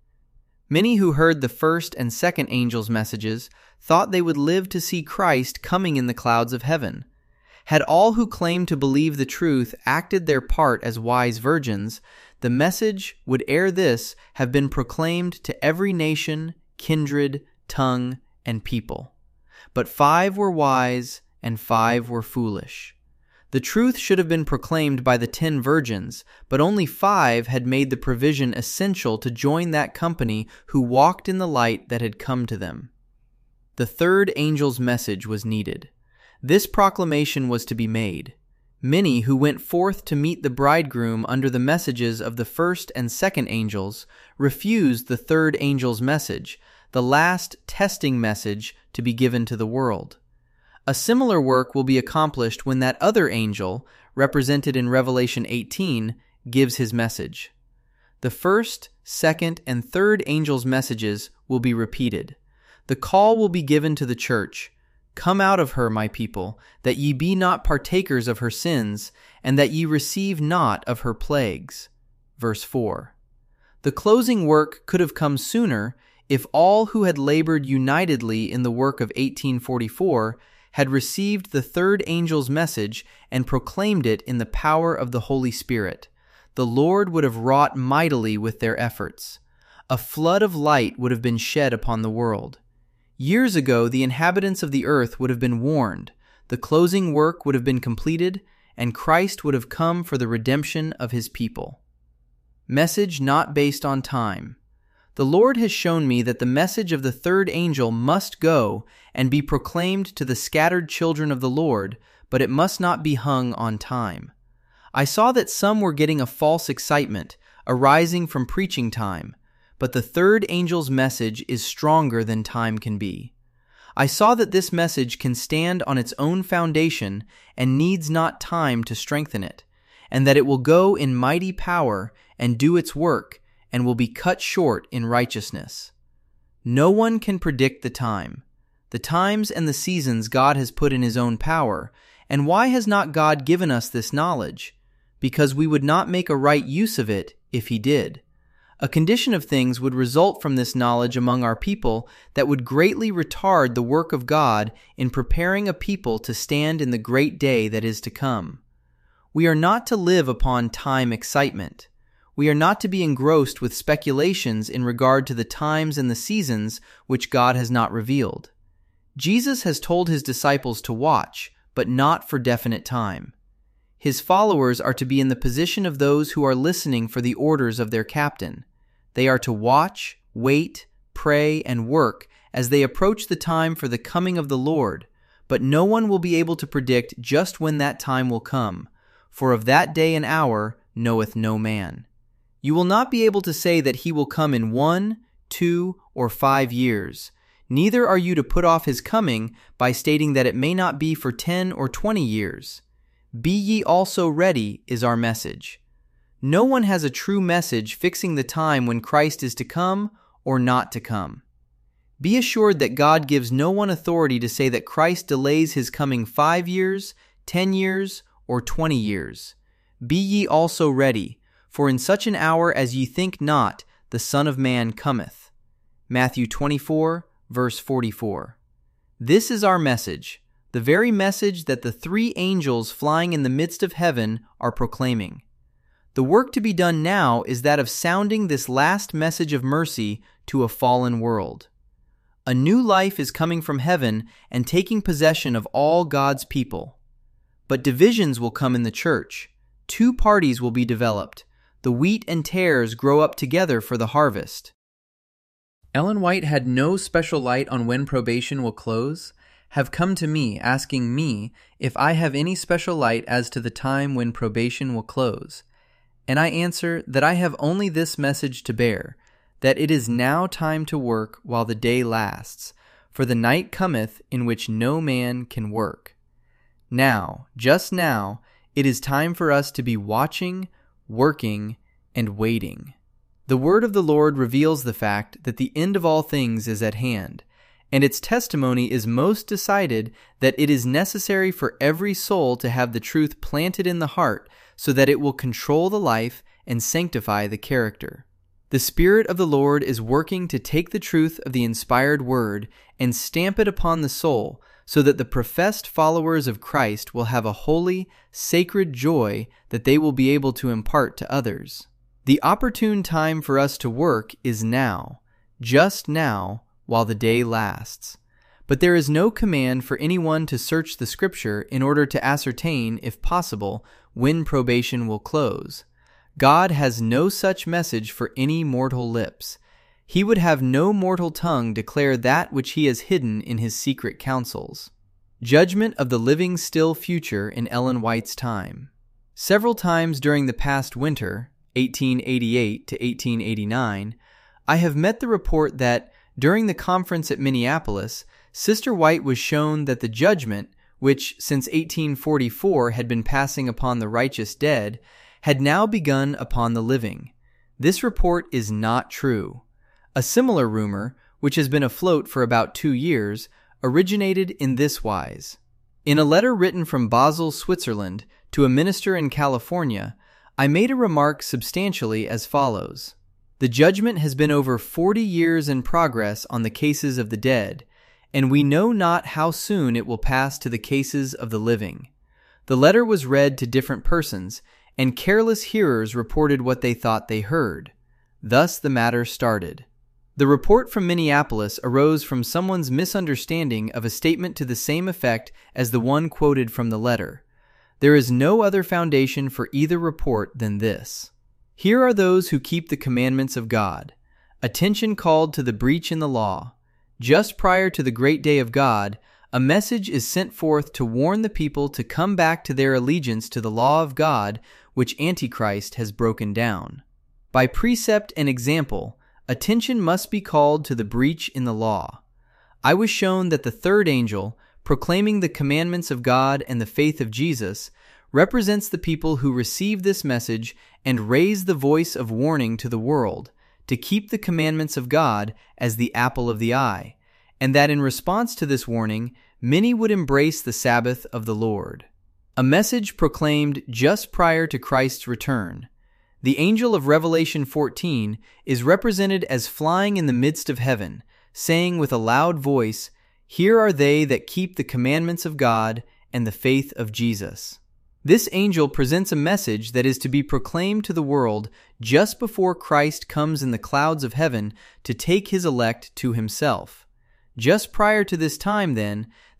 Many who heard the first and second angels' messages thought they would live to see Christ coming in the clouds of heaven. Had all who claimed to believe the truth acted their part as wise virgins, the message would ere this have been proclaimed to every nation, kindred, tongue, and people. But 5 were wise, and 5 were foolish. The truth should have been proclaimed by the 10 virgins, but only 5 had made the provision essential to join that company who walked in the light that had come to them. The third angel's message was needed. This proclamation was to be made. Many who went forth to meet the bridegroom under the messages of the first and second angels refused the third angel's message, the last testing message to be given to the world. A similar work will be accomplished when that other angel, represented in Revelation 18, gives his message. The first, second, and third angels' messages will be repeated. The call will be given to the church, "Come out of her, my people, that ye be not partakers of her sins, and that ye receive not of her plagues." Verse 4. The closing work could have come sooner if all who had labored unitedly in the work of 1844 had received the third angel's message and proclaimed it in the power of the Holy Spirit. The Lord would have wrought mightily with their efforts. A flood of light would have been shed upon the world. Years ago, the inhabitants of the earth would have been warned, the closing work would have been completed, and Christ would have come for the redemption of his people. Message not based on time. The Lord has shown me that the message of the third angel must go and be proclaimed to the scattered children of the Lord, but it must not be hung on time. I saw that some were getting a false excitement arising from preaching time, but the third angel's message is stronger than time can be. I saw that this message can stand on its own foundation and needs not time to strengthen it, and that it will go in mighty power and do its work, and will be cut short in righteousness. No one can predict the time. The times and the seasons God has put in his own power. And why has not God given us this knowledge? Because we would not make a right use of it if he did. A condition of things would result from this knowledge among our people that would greatly retard the work of God in preparing a people to stand in the great day that is to come. We are not to live upon time excitement. We are not to be engrossed with speculations in regard to the times and the seasons which God has not revealed. Jesus has told his disciples to watch, but not for definite time. His followers are to be in the position of those who are listening for the orders of their captain. They are to watch, wait, pray, and work as they approach the time for the coming of the Lord, but no one will be able to predict just when that time will come, for of that day and hour knoweth no man. You will not be able to say that he will come in 1, 2, or 5 years. Neither are you to put off his coming by stating that it may not be for 10 or 20 years. Be ye also ready is our message. No one has a true message fixing the time when Christ is to come or not to come. Be assured that God gives no one authority to say that Christ delays his coming 5 years, 10 years, or 20 years. Be ye also ready, for in such an hour as ye think not, the Son of Man cometh. Matthew 24, verse 44. This is our message, the very message that the 3 angels flying in the midst of heaven are proclaiming. The work to be done now is that of sounding this last message of mercy to a fallen world. A new life is coming from heaven and taking possession of all God's people. But divisions will come in the church. 2 parties will be developed. The wheat and tares grow up together for the harvest. Ellen White had no special light on when probation will close, have come to me asking me if I have any special light as to the time when probation will close. And I answer that I have only this message to bear, that it is now time to work while the day lasts, for the night cometh in which no man can work. Now, just now, it is time for us to be watching, working, and waiting. The word of the Lord reveals the fact that the end of all things is at hand, and its testimony is most decided that it is necessary for every soul to have the truth planted in the heart so that it will control the life and sanctify the character. The Spirit of the Lord is working to take the truth of the inspired word and stamp it upon the soul so that the professed followers of Christ will have a holy, sacred joy that they will be able to impart to others. The opportune time for us to work is now, just now, while the day lasts. But there is no command for anyone to search the Scripture in order to ascertain, if possible, when probation will close. God has no such message for any mortal lips. He would have no mortal tongue declare that which he has hidden in his secret counsels. Judgment of the living still future in Ellen White's time. Several times during the past winter, 1888 to 1889, I have met the report that, during the conference at Minneapolis, Sister White was shown that the judgment, which since 1844 had been passing upon the righteous dead, had now begun upon the living. This report is not true. A similar rumor, which has been afloat for about 2 years, originated in this wise. In a letter written from Basel, Switzerland, to a minister in California, I made a remark substantially as follows. The judgment has been over 40 years in progress on the cases of the dead, and we know not how soon it will pass to the cases of the living. The letter was read to different persons, and careless hearers reported what they thought they heard. Thus the matter started. The report from Minneapolis arose from someone's misunderstanding of a statement to the same effect as the one quoted from the letter. There is no other foundation for either report than this. Here are those who keep the commandments of God. Attention called to the breach in the law. Just prior to the great day of God, a message is sent forth to warn the people to come back to their allegiance to the law of God, which Antichrist has broken down. By precept and example, attention must be called to the breach in the law. I was shown that the third angel, proclaiming the commandments of God and the faith of Jesus, represents the people who receive this message and raise the voice of warning to the world to keep the commandments of God as the apple of the eye, and that in response to this warning, many would embrace the Sabbath of the Lord. A message proclaimed just prior to Christ's return. The angel of Revelation 14 is represented as flying in the midst of heaven, saying with a loud voice, "Here are they that keep the commandments of God and the faith of Jesus." This angel presents a message that is to be proclaimed to the world just before Christ comes in the clouds of heaven to take his elect to himself. Just prior to this time, then,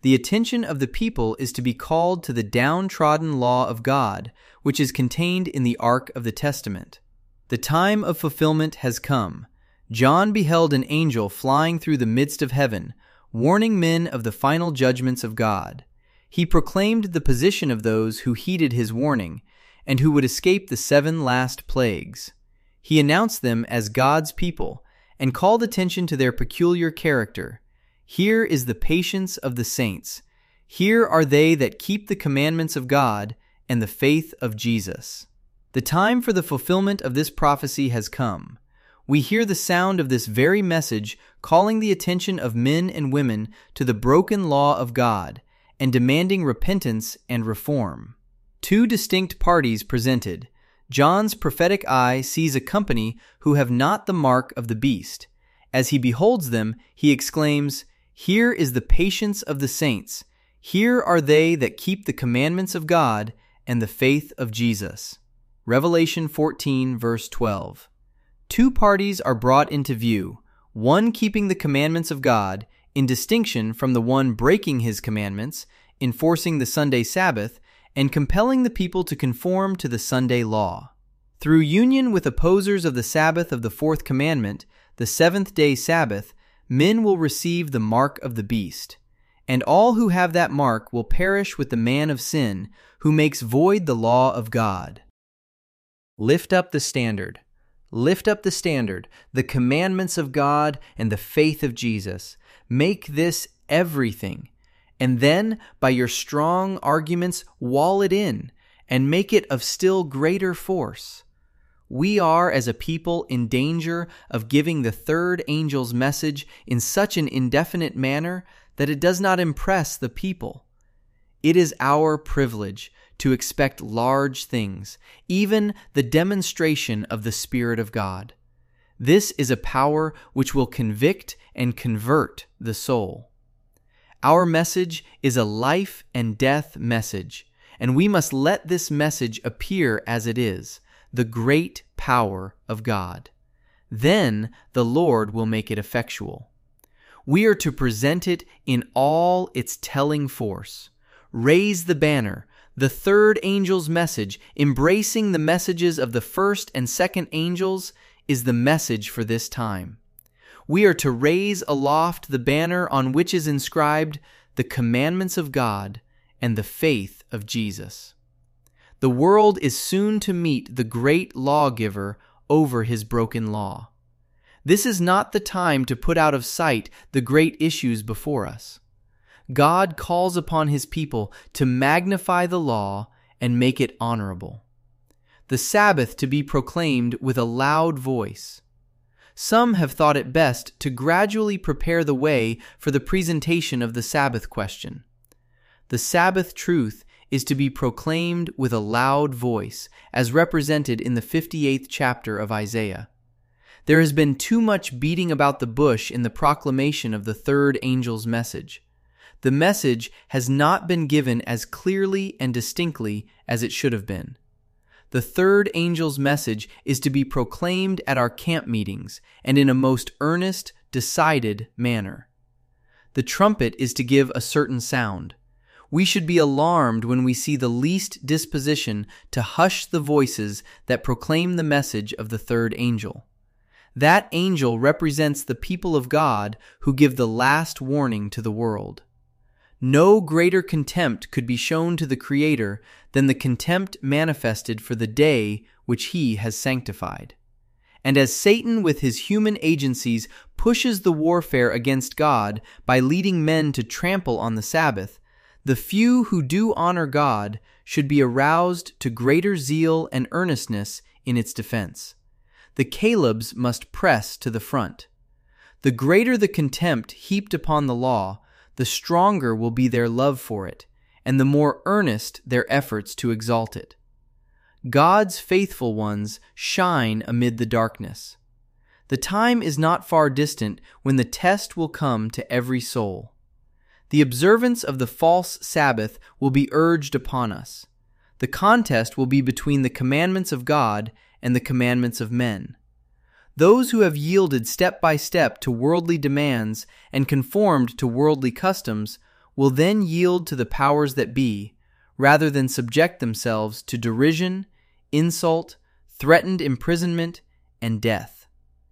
the attention of the people is to be called to the downtrodden law of God, which is contained in the Ark of the Testament. The time of fulfillment has come. John beheld an angel flying through the midst of heaven, warning men of the final judgments of God. He proclaimed the position of those who heeded his warning, and who would escape the 7 last plagues. He announced them as God's people, and called attention to their peculiar character. Here is the patience of the saints. Here are they that keep the commandments of God and the faith of Jesus. The time for the fulfillment of this prophecy has come. We hear the sound of this very message calling the attention of men and women to the broken law of God and demanding repentance and reform. 2 distinct parties presented. John's prophetic eye sees a company who have not the mark of the beast. As he beholds them, he exclaims, "Here is the patience of the saints. Here are they that keep the commandments of God and the faith of Jesus." Revelation 14, verse 12. 2 parties are brought into view, one keeping the commandments of God, in distinction from the one breaking his commandments, enforcing the Sunday Sabbath, and compelling the people to conform to the Sunday law. Through union with opposers of the Sabbath of the 4th commandment, the 7th-day Sabbath, men will receive the mark of the beast, and all who have that mark will perish with the man of sin, who makes void the law of God. Lift up the standard. Lift up the standard, the commandments of God and the faith of Jesus. Make this everything. And then, by your strong arguments, wall it in and make it of still greater force. We are, as a people, in danger of giving the 3rd angel's message in such an indefinite manner that it does not impress the people. It is our privilege to expect large things, even the demonstration of the Spirit of God. This is a power which will convict and convert the soul. Our message is a life and death message, and we must let this message appear as it is, the great power of God. Then the Lord will make it effectual. We are to present it in all its telling force. Raise the banner, the 3rd angel's message, embracing the messages of the 1st and 2nd angels, is the message for this time. We are to raise aloft the banner on which is inscribed the commandments of God and the faith of Jesus. The world is soon to meet the great lawgiver over his broken law. This is not the time to put out of sight the great issues before us. God calls upon his people to magnify the law and make it honorable. The Sabbath to be proclaimed with a loud voice. Some have thought it best to gradually prepare the way for the presentation of the Sabbath question. The Sabbath truth is to be proclaimed with a loud voice, as represented in the 58th chapter of Isaiah. There has been too much beating about the bush in the proclamation of the 3rd angel's message. The message has not been given as clearly and distinctly as it should have been. The 3rd angel's message is to be proclaimed at our camp meetings and in a most earnest, decided manner. The trumpet is to give a certain sound. We should be alarmed when we see the least disposition to hush the voices that proclaim the message of the 3rd angel. That angel represents the people of God who give the last warning to the world. No greater contempt could be shown to the Creator than the contempt manifested for the day which He has sanctified. And as Satan with his human agencies pushes the warfare against God by leading men to trample on the Sabbath, the few who do honor God should be aroused to greater zeal and earnestness in its defense. The Calebs must press to the front. The greater the contempt heaped upon the law, the stronger will be their love for it, and the more earnest their efforts to exalt it. God's faithful ones shine amid the darkness. The time is not far distant when the test will come to every soul. The observance of the false Sabbath will be urged upon us. The contest will be between the commandments of God and the commandments of men. Those who have yielded step by step to worldly demands and conformed to worldly customs will then yield to the powers that be, rather than subject themselves to derision, insult, threatened imprisonment, and death.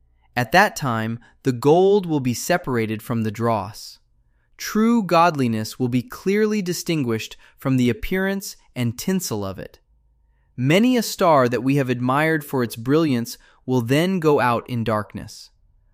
At that time, the gold will be separated from the dross. True godliness will be clearly distinguished from the appearance and tinsel of it. Many a star that we have admired for its brilliance will then go out in darkness.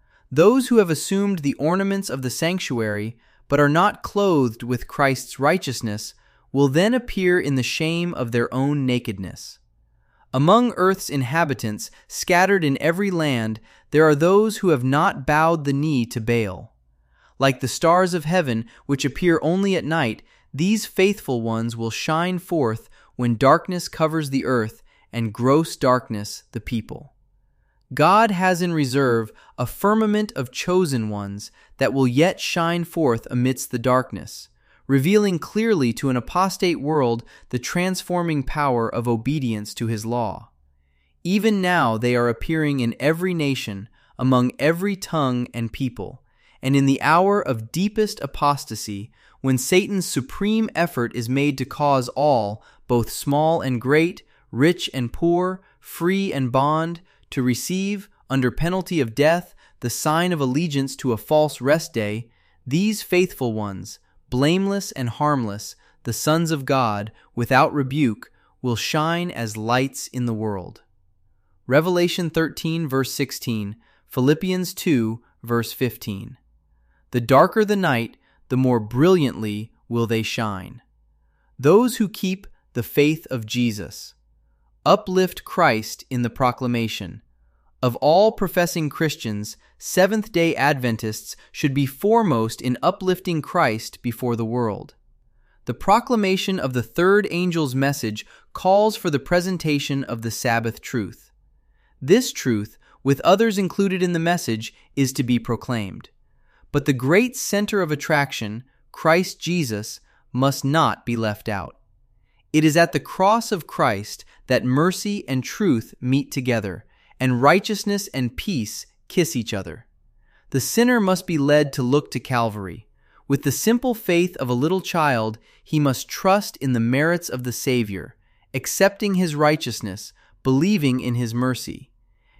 Those who have assumed the ornaments of the sanctuary, but are not clothed with Christ's righteousness, will then appear in the shame of their own nakedness. Among earth's inhabitants, scattered in every land, there are those who have not bowed the knee to Baal. Like the stars of heaven, which appear only at night, these faithful ones will shine forth when darkness covers the earth and gross darkness the people. God has in reserve a firmament of chosen ones that will yet shine forth amidst the darkness, revealing clearly to an apostate world the transforming power of obedience to His law. Even now they are appearing in every nation, among every tongue and people, and in the hour of deepest apostasy, when Satan's supreme effort is made to cause all, both small and great, rich and poor, free and bond, to receive, under penalty of death, the sign of allegiance to a false rest day, these faithful ones, blameless and harmless, the sons of God, without rebuke, will shine as lights in the world. Revelation 13, verse 16, Philippians 2, verse 15. The darker the night, the more brilliantly will they shine. Those who keep the faith of Jesus. Uplift Christ in the proclamation. Of all professing Christians, Seventh-day Adventists should be foremost in uplifting Christ before the world. The proclamation of the third angel's message calls for the presentation of the Sabbath truth. This truth, with others included in the message, is to be proclaimed. But the great center of attraction, Christ Jesus, must not be left out. It is at the cross of Christ that mercy and truth meet together, and righteousness and peace kiss each other. The sinner must be led to look to Calvary. With the simple faith of a little child, he must trust in the merits of the Savior, accepting His righteousness, believing in His mercy.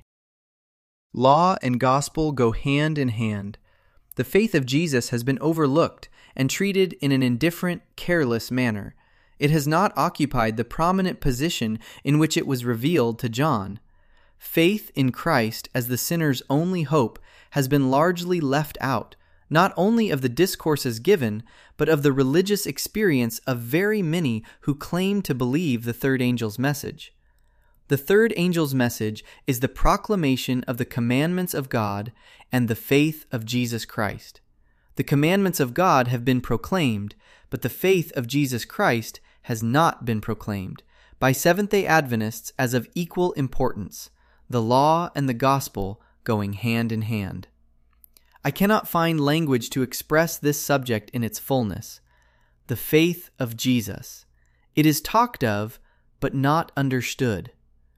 Law and gospel go hand in hand. The faith of Jesus has been overlooked and treated in an indifferent, careless manner. It has not occupied the prominent position in which it was revealed to John. Faith in Christ as the sinner's only hope has been largely left out, not only of the discourses given, but of the religious experience of very many who claim to believe the third angel's message. The third angel's message is the proclamation of the commandments of God and the faith of Jesus Christ. The commandments of God have been proclaimed, but the faith of Jesus Christ has not been proclaimed by Seventh-day Adventists as of equal importance, the law and the gospel going hand in hand. I cannot find language to express this subject in its fullness. The faith of Jesus. It is talked of, but not understood.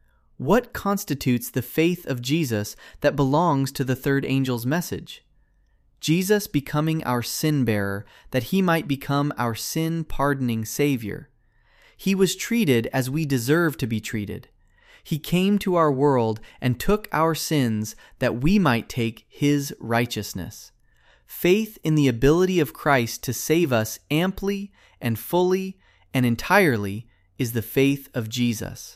What constitutes the faith of Jesus that belongs to the third angel's message? Jesus becoming our sin-bearer, that He might become our sin-pardoning Savior. He was treated as we deserve to be treated. He came to our world and took our sins that we might take His righteousness. Faith in the ability of Christ to save us amply and fully and entirely is the faith of Jesus.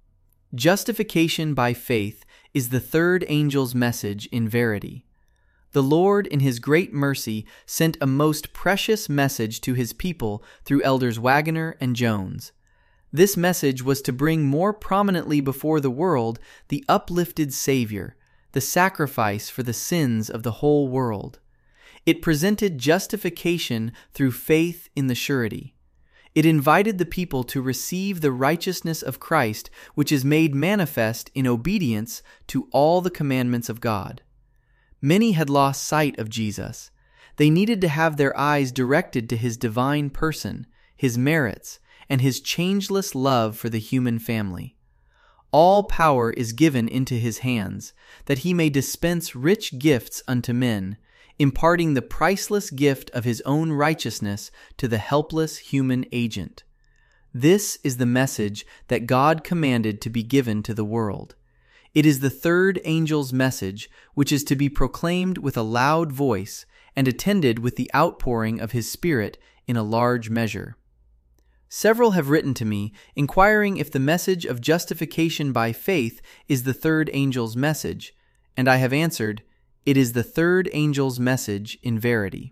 Justification by faith is the third angel's message in verity. The Lord, in His great mercy, sent a most precious message to His people through Elders Waggoner and Jones. This message was to bring more prominently before the world the uplifted Savior, the sacrifice for the sins of the whole world. It presented justification through faith in the surety. It invited the people to receive the righteousness of Christ, which is made manifest in obedience to all the commandments of God. Many had lost sight of Jesus. They needed to have their eyes directed to His divine person, His merits, and His changeless love for the human family. All power is given into His hands, that He may dispense rich gifts unto men, imparting the priceless gift of his own righteousness to the helpless human agent. This is the message that God commanded to be given to the world. It is the third angel's message, which is to be proclaimed with a loud voice and attended with the outpouring of his Spirit in a large measure. Several have written to me, inquiring if the message of justification by faith is the third angel's message, and I have answered, it is the third angel's message in verity.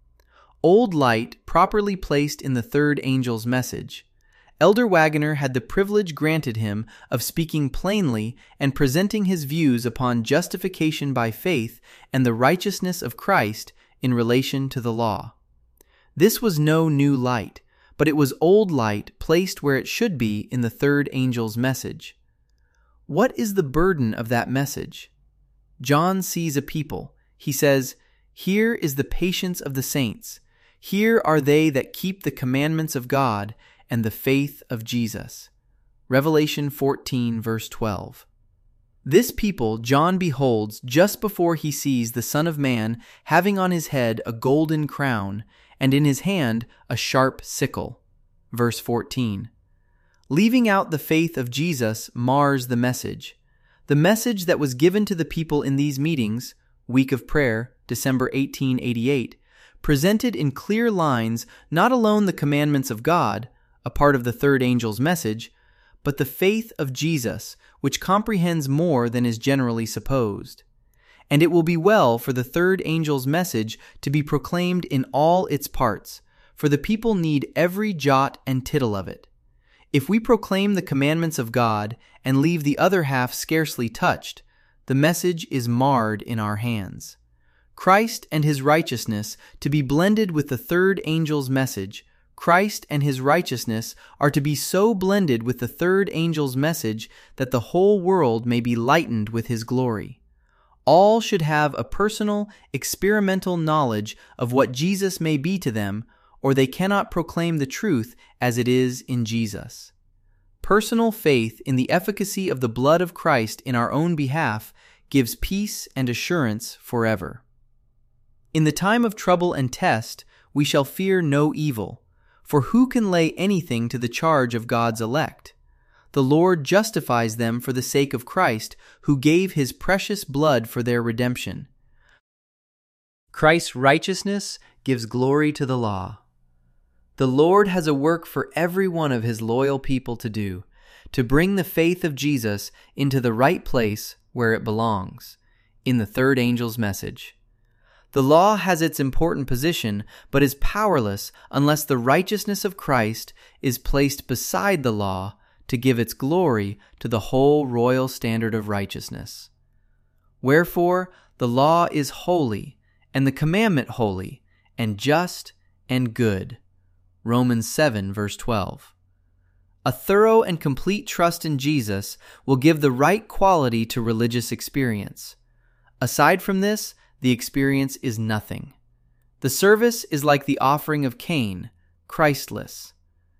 Old light properly placed in the third angel's message. Elder Wagoner had the privilege granted him of speaking plainly and presenting his views upon justification by faith and the righteousness of Christ in relation to the law. This was no new light, but it was old light placed where it should be in the third angel's message. What is the burden of that message? John sees a people. He says, "Here is the patience of the saints. Here are they that keep the commandments of God and the faith of Jesus." Revelation 14, verse 12. This people John beholds just before he sees the Son of Man having on his head a golden crown and in his hand a sharp sickle. Verse 14. Leaving out the faith of Jesus mars the message. The message that was given to the people in these meetings, Week of Prayer, December 1888, presented in clear lines not alone the commandments of God, a part of the third angel's message, but the faith of Jesus, which comprehends more than is generally supposed. And it will be well for the third angel's message to be proclaimed in all its parts, for the people need every jot and tittle of it. If we proclaim the commandments of God and leave the other half scarcely touched, the message is marred in our hands. Christ and his righteousness to be blended with the third angel's message, Christ and his righteousness are to be so blended with the third angel's message that the whole world may be lightened with his glory. All should have a personal, experimental knowledge of what Jesus may be to them, or they cannot proclaim the truth as it is in Jesus. Personal faith in the efficacy of the blood of Christ in our own behalf gives peace and assurance forever. In the time of trouble and test, we shall fear no evil, for who can lay anything to the charge of God's elect? The Lord justifies them for the sake of Christ, who gave his precious blood for their redemption. Christ's righteousness gives glory to the law. The Lord has a work for every one of his loyal people to do, to bring the faith of Jesus into the right place where it belongs, in the third angel's message. The law has its important position, but is powerless unless the righteousness of Christ is placed beside the law to give its glory to the whole royal standard of righteousness. Wherefore, the law is holy, and the commandment holy, and just, and good. Romans 7, verse 12. A thorough and complete trust in Jesus will give the right quality to religious experience. Aside from this, the experience is nothing. The service is like the offering of Cain, Christless.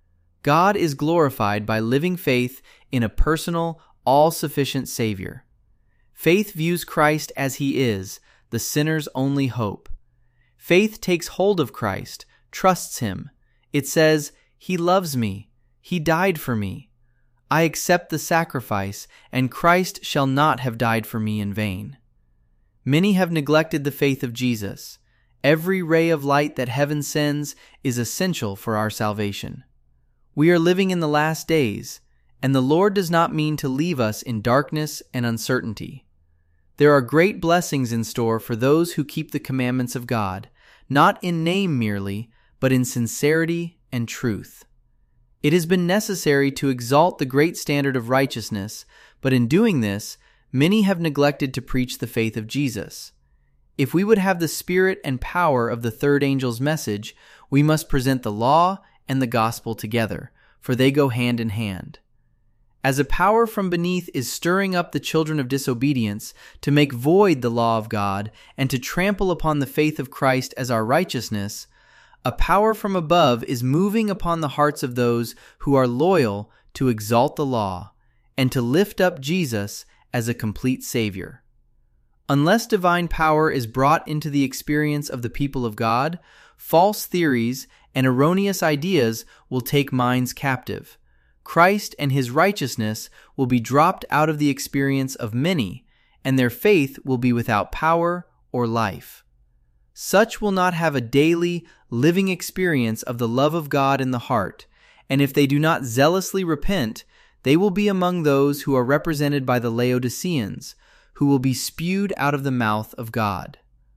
God is glorified by living faith in a personal, all-sufficient Savior. Faith views Christ as he is, the sinner's only hope. Faith takes hold of Christ, trusts him. It says, "He loves me. He died for me. I accept the sacrifice, and Christ shall not have died for me in vain." Many have neglected the faith of Jesus. Every ray of light that heaven sends is essential for our salvation. We are living in the last days, and the Lord does not mean to leave us in darkness and uncertainty. There are great blessings in store for those who keep the commandments of God, not in name merely, but in sincerity and truth. It has been necessary to exalt the great standard of righteousness, but in doing this, many have neglected to preach the faith of Jesus. If we would have the spirit and power of the third angel's message, we must present the law and the gospel together, for they go hand in hand. As a power from beneath is stirring up the children of disobedience to make void the law of God and to trample upon the faith of Christ as our righteousness, a power from above is moving upon the hearts of those who are loyal to exalt the law and to lift up Jesus as a complete Savior. Unless divine power is brought into the experience of the people of God, false theories and erroneous ideas will take minds captive. Christ and his righteousness will be dropped out of the experience of many, and their faith will be without power or life. Such will not have a daily, living experience of the love of God in the heart, and if they do not zealously repent, they will be among those who are represented by the Laodiceans, who will be spewed out of the mouth of God.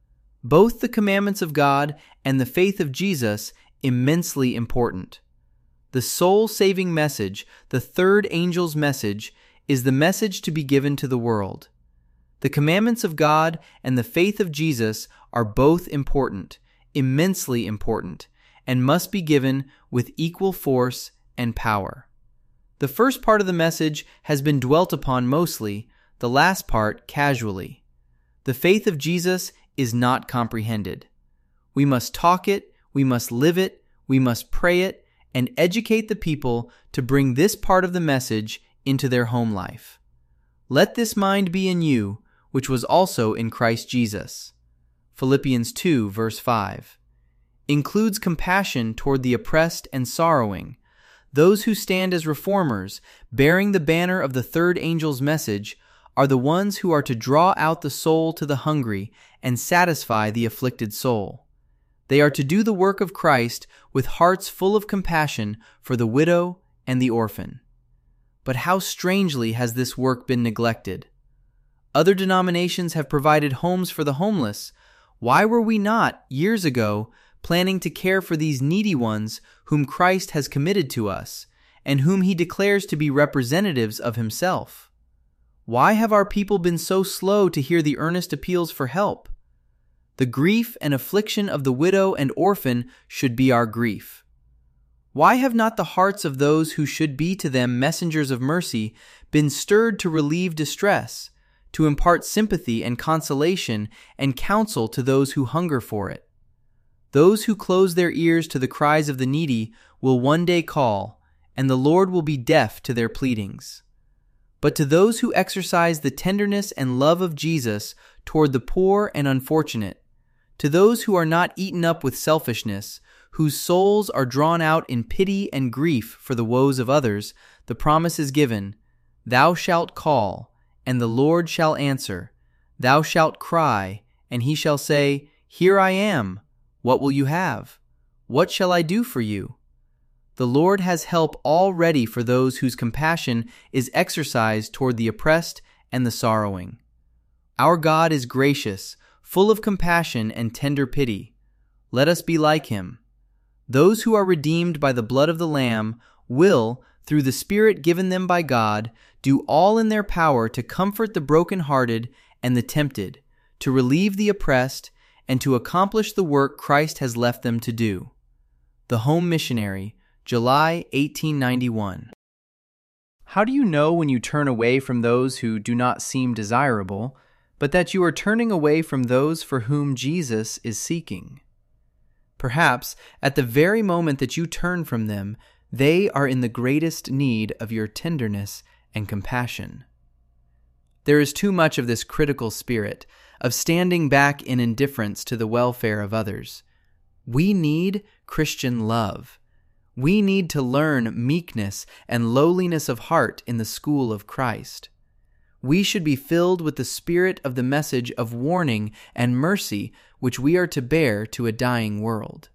Both the commandments of God and the faith of Jesus immensely important. The soul-saving message, the third angel's message, is the message to be given to the world. The commandments of God and the faith of Jesus are both important, immensely important, and must be given with equal force and power. The first part of the message has been dwelt upon mostly, the last part casually. The faith of Jesus is not comprehended. We must talk it, we must live it, we must pray it, and educate the people to bring this part of the message into their home life. Let this mind be in you, which was also in Christ Jesus. Philippians 2, verse 5. Includes compassion toward the oppressed and sorrowing. Those who stand as reformers, bearing the banner of the third angel's message, are the ones who are to draw out the soul to the hungry and satisfy the afflicted soul. They are to do the work of Christ with hearts full of compassion for the widow and the orphan. But how strangely has this work been neglected? Other denominations have provided homes for the homeless. Why were we not, years ago, planning to care for these needy ones whom Christ has committed to us, and whom he declares to be representatives of himself? Why have our people been so slow to hear the earnest appeals for help? The grief and affliction of the widow and orphan should be our grief. Why have not the hearts of those who should be to them messengers of mercy been stirred to relieve distress, to impart sympathy and consolation and counsel to those who hunger for it? Those who close their ears to the cries of the needy will one day call, and the Lord will be deaf to their pleadings. But to those who exercise the tenderness and love of Jesus toward the poor and unfortunate, to those who are not eaten up with selfishness, whose souls are drawn out in pity and grief for the woes of others, the promise is given, "Thou shalt call, and the Lord shall answer. Thou shalt cry, and he shall say, Here I am. What will you have? What shall I do for you?" The Lord has help all ready for those whose compassion is exercised toward the oppressed and the sorrowing. Our God is gracious, full of compassion and tender pity. Let us be like him. Those who are redeemed by the blood of the Lamb will, through the Spirit given them by God, do all in their power to comfort the broken-hearted and the tempted, to relieve the oppressed, and to accomplish the work Christ has left them to do. The Home Missionary, July 1891. How do you know when you turn away from those who do not seem desirable, but that you are turning away from those for whom Jesus is seeking? Perhaps, at the very moment that you turn from them, they are in the greatest need of your tenderness and compassion. There is too much of this critical spirit, of standing back in indifference to the welfare of others. We need Christian love. We need to learn meekness and lowliness of heart in the school of Christ. We should be filled with the spirit of the message of warning and mercy which we are to bear to a dying world.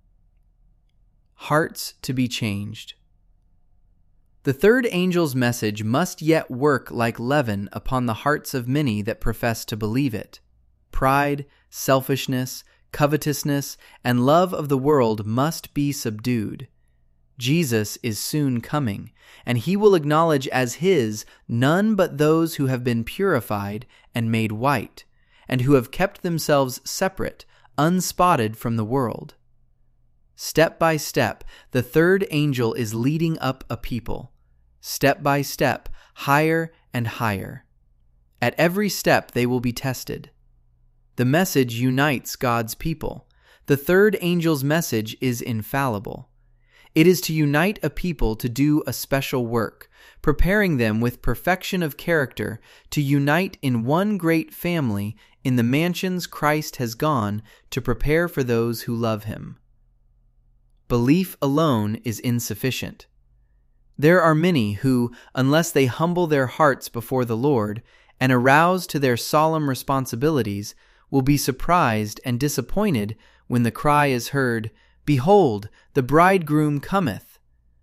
Hearts to be changed. The third angel's message must yet work like leaven upon the hearts of many that profess to believe it. Pride, selfishness, covetousness, and love of the world must be subdued. Jesus is soon coming, and he will acknowledge as his none but those who have been purified and made white, and who have kept themselves separate, unspotted from the world. Step by step, the third angel is leading up a people. Step by step, higher and higher. At every step they will be tested. The message unites God's people. The third angel's message is infallible. It is to unite a people to do a special work, preparing them with perfection of character to unite in one great family in the mansions Christ has gone to prepare for those who love him. Belief alone is insufficient. There are many who, unless they humble their hearts before the Lord and arouse to their solemn responsibilities, will be surprised and disappointed when the cry is heard, "Behold, the bridegroom cometh."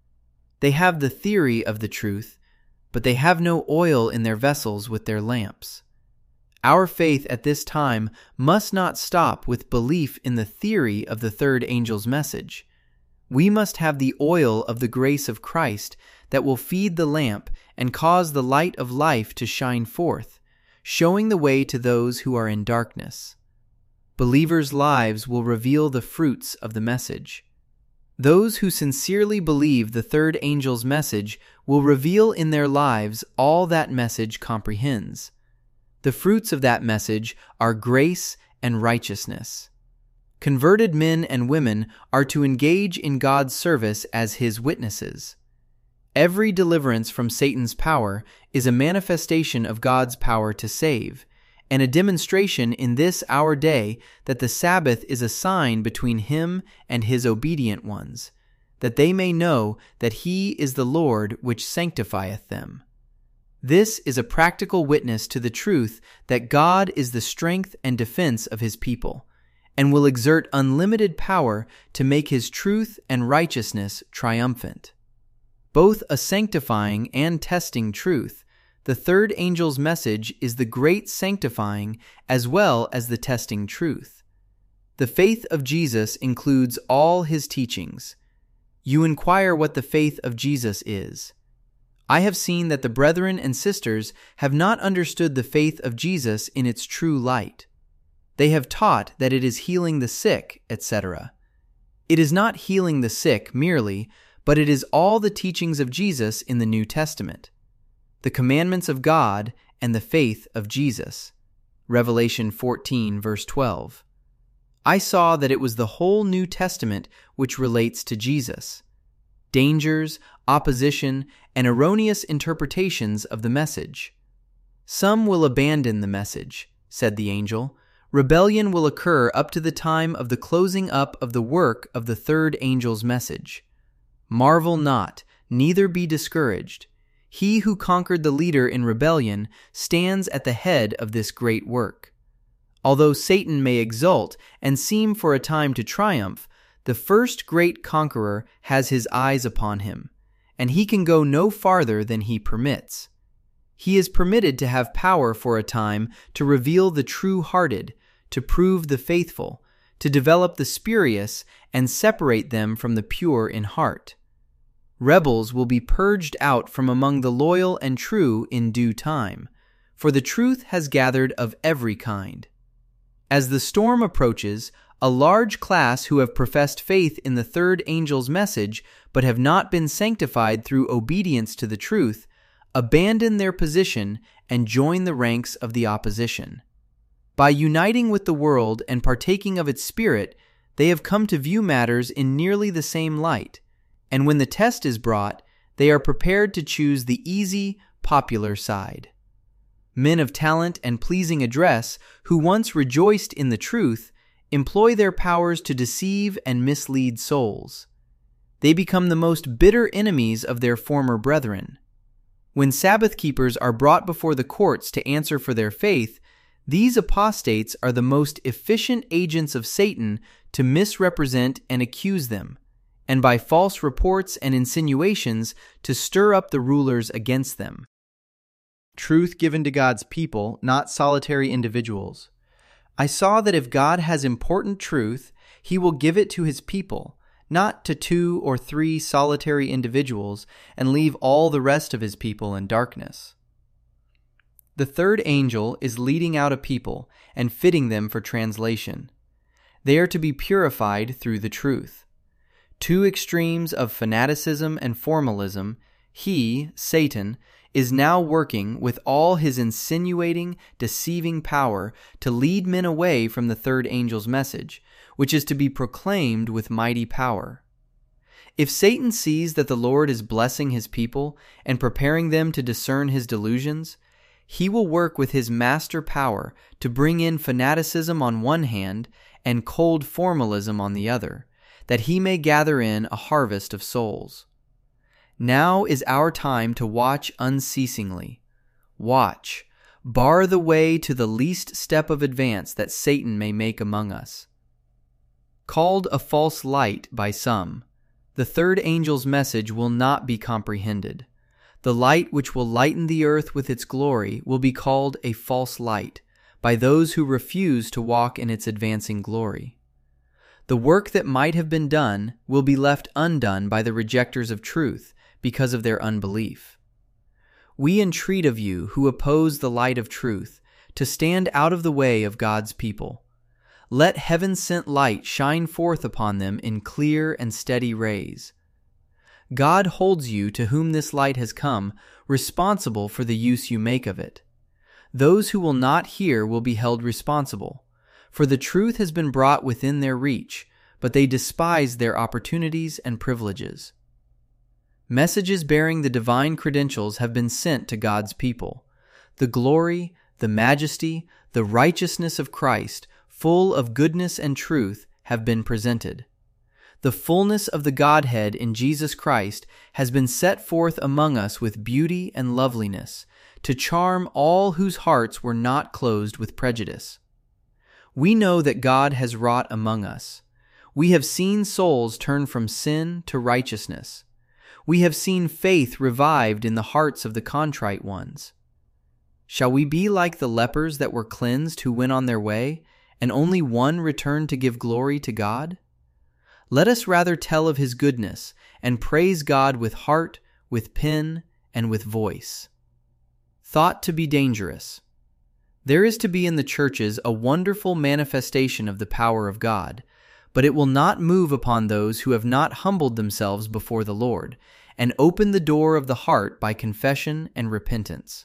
They have the theory of the truth, but they have no oil in their vessels with their lamps. Our faith at this time must not stop with belief in the theory of the third angel's message. We must have the oil of the grace of Christ that will feed the lamp and cause the light of life to shine forth, showing the way to those who are in darkness. Believers' lives will reveal the fruits of the message. Those who sincerely believe the third angel's message will reveal in their lives all that message comprehends. The fruits of that message are grace and righteousness. Converted men and women are to engage in God's service as His witnesses. Every deliverance from Satan's power is a manifestation of God's power to save, and a demonstration in this our day that the Sabbath is a sign between Him and His obedient ones, that they may know that He is the Lord which sanctifieth them. This is a practical witness to the truth that God is the strength and defense of His people, and will exert unlimited power to make His truth and righteousness triumphant. Both a sanctifying and testing truth, the third angel's message is the great sanctifying as well as the testing truth. The faith of Jesus includes all His teachings. You inquire what the faith of Jesus is. I have seen that the brethren and sisters have not understood the faith of Jesus in its true light. They have taught that it is healing the sick, etc. It is not healing the sick merely, but it is all the teachings of Jesus in the New Testament, the commandments of God and the faith of Jesus. Revelation 14, verse 12. I saw that it was the whole New Testament which relates to Jesus. Dangers, opposition, and erroneous interpretations of the message. Some will abandon the message, said the angel. Rebellion will occur up to the time of the closing up of the work of the third angel's message. Marvel not, neither be discouraged. He who conquered the leader in rebellion stands at the head of this great work. Although Satan may exult and seem for a time to triumph, the first great conqueror has his eyes upon him, and he can go no farther than he permits. He is permitted to have power for a time to reveal the true-hearted, to prove the faithful, to develop the spurious, and separate them from the pure in heart. Rebels will be purged out from among the loyal and true in due time, for the truth has gathered of every kind. As the storm approaches, a large class who have professed faith in the third angel's message but have not been sanctified through obedience to the truth, abandon their position and join the ranks of the opposition. By uniting with the world and partaking of its spirit, they have come to view matters in nearly the same light, and when the test is brought, they are prepared to choose the easy, popular side. Men of talent and pleasing address, who once rejoiced in the truth, employ their powers to deceive and mislead souls. They become the most bitter enemies of their former brethren. When Sabbath keepers are brought before the courts to answer for their faith, these apostates are the most efficient agents of Satan to misrepresent and accuse them, and by false reports and insinuations to stir up the rulers against them. Truth given to God's people, not solitary individuals. I saw that if God has important truth, He will give it to His people, not to 2 or 3 solitary individuals, and leave all the rest of His people in darkness. The third angel is leading out a people and fitting them for translation. They are to be purified through the truth. 2 extremes of fanaticism and formalism, he, Satan, is now working with all his insinuating, deceiving power to lead men away from the third angel's message, which is to be proclaimed with mighty power. If Satan sees that the Lord is blessing his people and preparing them to discern his delusions, he will work with his master power to bring in fanaticism on one hand and cold formalism on the other, that he may gather in a harvest of souls. Now is our time to watch unceasingly. Watch, bar the way to the least step of advance that Satan may make among us. Called a false light by some, the third angel's message will not be comprehended. The light which will lighten the earth with its glory will be called a false light by those who refuse to walk in its advancing glory. The work that might have been done will be left undone by the rejectors of truth because of their unbelief. We entreat of you who oppose the light of truth to stand out of the way of God's people. Let heaven-sent light shine forth upon them in clear and steady rays. God holds you, to whom this light has come, responsible for the use you make of it. Those who will not hear will be held responsible, for the truth has been brought within their reach, but they despise their opportunities and privileges. Messages bearing the divine credentials have been sent to God's people. The glory, the majesty, the righteousness of Christ, full of goodness and truth, have been presented. The fullness of the Godhead in Jesus Christ has been set forth among us with beauty and loveliness, to charm all whose hearts were not closed with prejudice. We know that God has wrought among us. We have seen souls turn from sin to righteousness. We have seen faith revived in the hearts of the contrite ones. Shall we be like the lepers that were cleansed who went on their way, and only one returned to give glory to God? Let us rather tell of his goodness and praise God with heart, with pen, and with voice. Thought to be dangerous. There is to be in the churches a wonderful manifestation of the power of God, but it will not move upon those who have not humbled themselves before the Lord and opened the door of the heart by confession and repentance.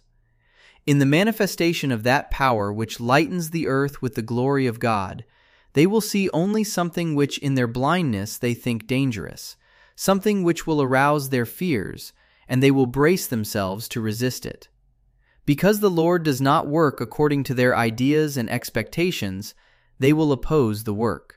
In the manifestation of that power which lightens the earth with the glory of God, they will see only something which in their blindness they think dangerous, something which will arouse their fears, and they will brace themselves to resist it. Because the Lord does not work according to their ideas and expectations, they will oppose the work.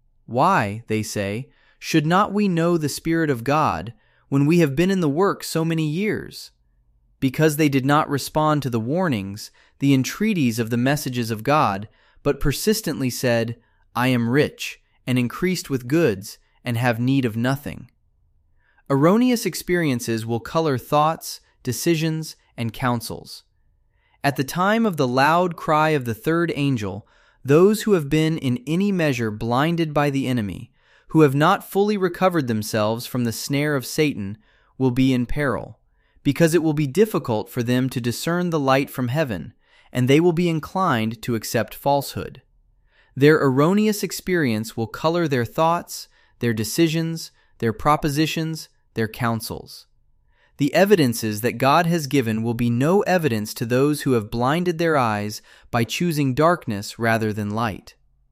Why, they say, should not we know the Spirit of God when we have been in the work so many years? Because they did not respond to the warnings, the entreaties of the messages of God, but persistently said, I am rich, and increased with goods, and have need of nothing. Erroneous experiences will color thoughts, decisions, and counsels. At the time of the loud cry of the third angel, those who have been in any measure blinded by the enemy, who have not fully recovered themselves from the snare of Satan, will be in peril, because it will be difficult for them to discern the light from heaven, and they will be inclined to accept falsehood. Their erroneous experience will color their thoughts, their decisions, their propositions, their counsels. The evidences that God has given will be no evidence to those who have blinded their eyes by choosing darkness rather than light.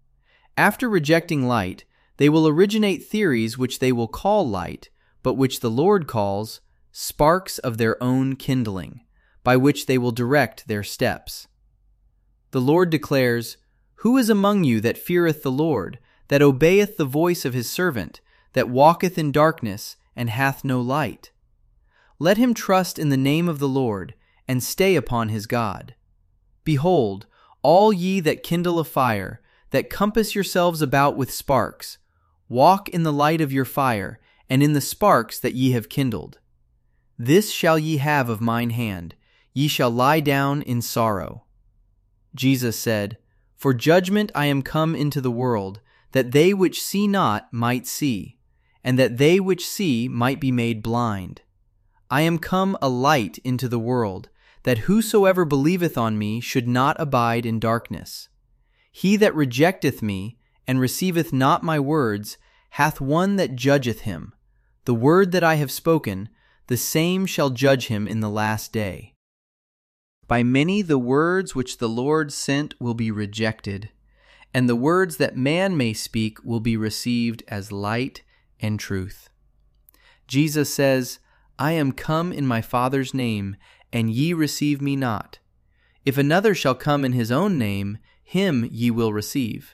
After rejecting light, they will originate theories which they will call light, but which the Lord calls sparks of their own kindling, by which they will direct their steps. The Lord declares, Who is among you that feareth the Lord, that obeyeth the voice of his servant, that walketh in darkness, and hath no light? Let him trust in the name of the Lord, and stay upon his God. Behold, all ye that kindle a fire, that compass yourselves about with sparks, walk in the light of your fire, and in the sparks that ye have kindled. This shall ye have of mine hand, ye shall lie down in sorrow. Jesus said, For judgment I am come into the world, that they which see not might see, and that they which see might be made blind. I am come a light into the world, that whosoever believeth on me should not abide in darkness. He that rejecteth me, and receiveth not my words, hath one that judgeth him. The word that I have spoken, the same shall judge him in the last day. By many the words which the Lord sent will be rejected, and the words that man may speak will be received as light and truth. Jesus says, "I am come in my Father's name, and ye receive me not. If another shall come in his own name, him ye will receive."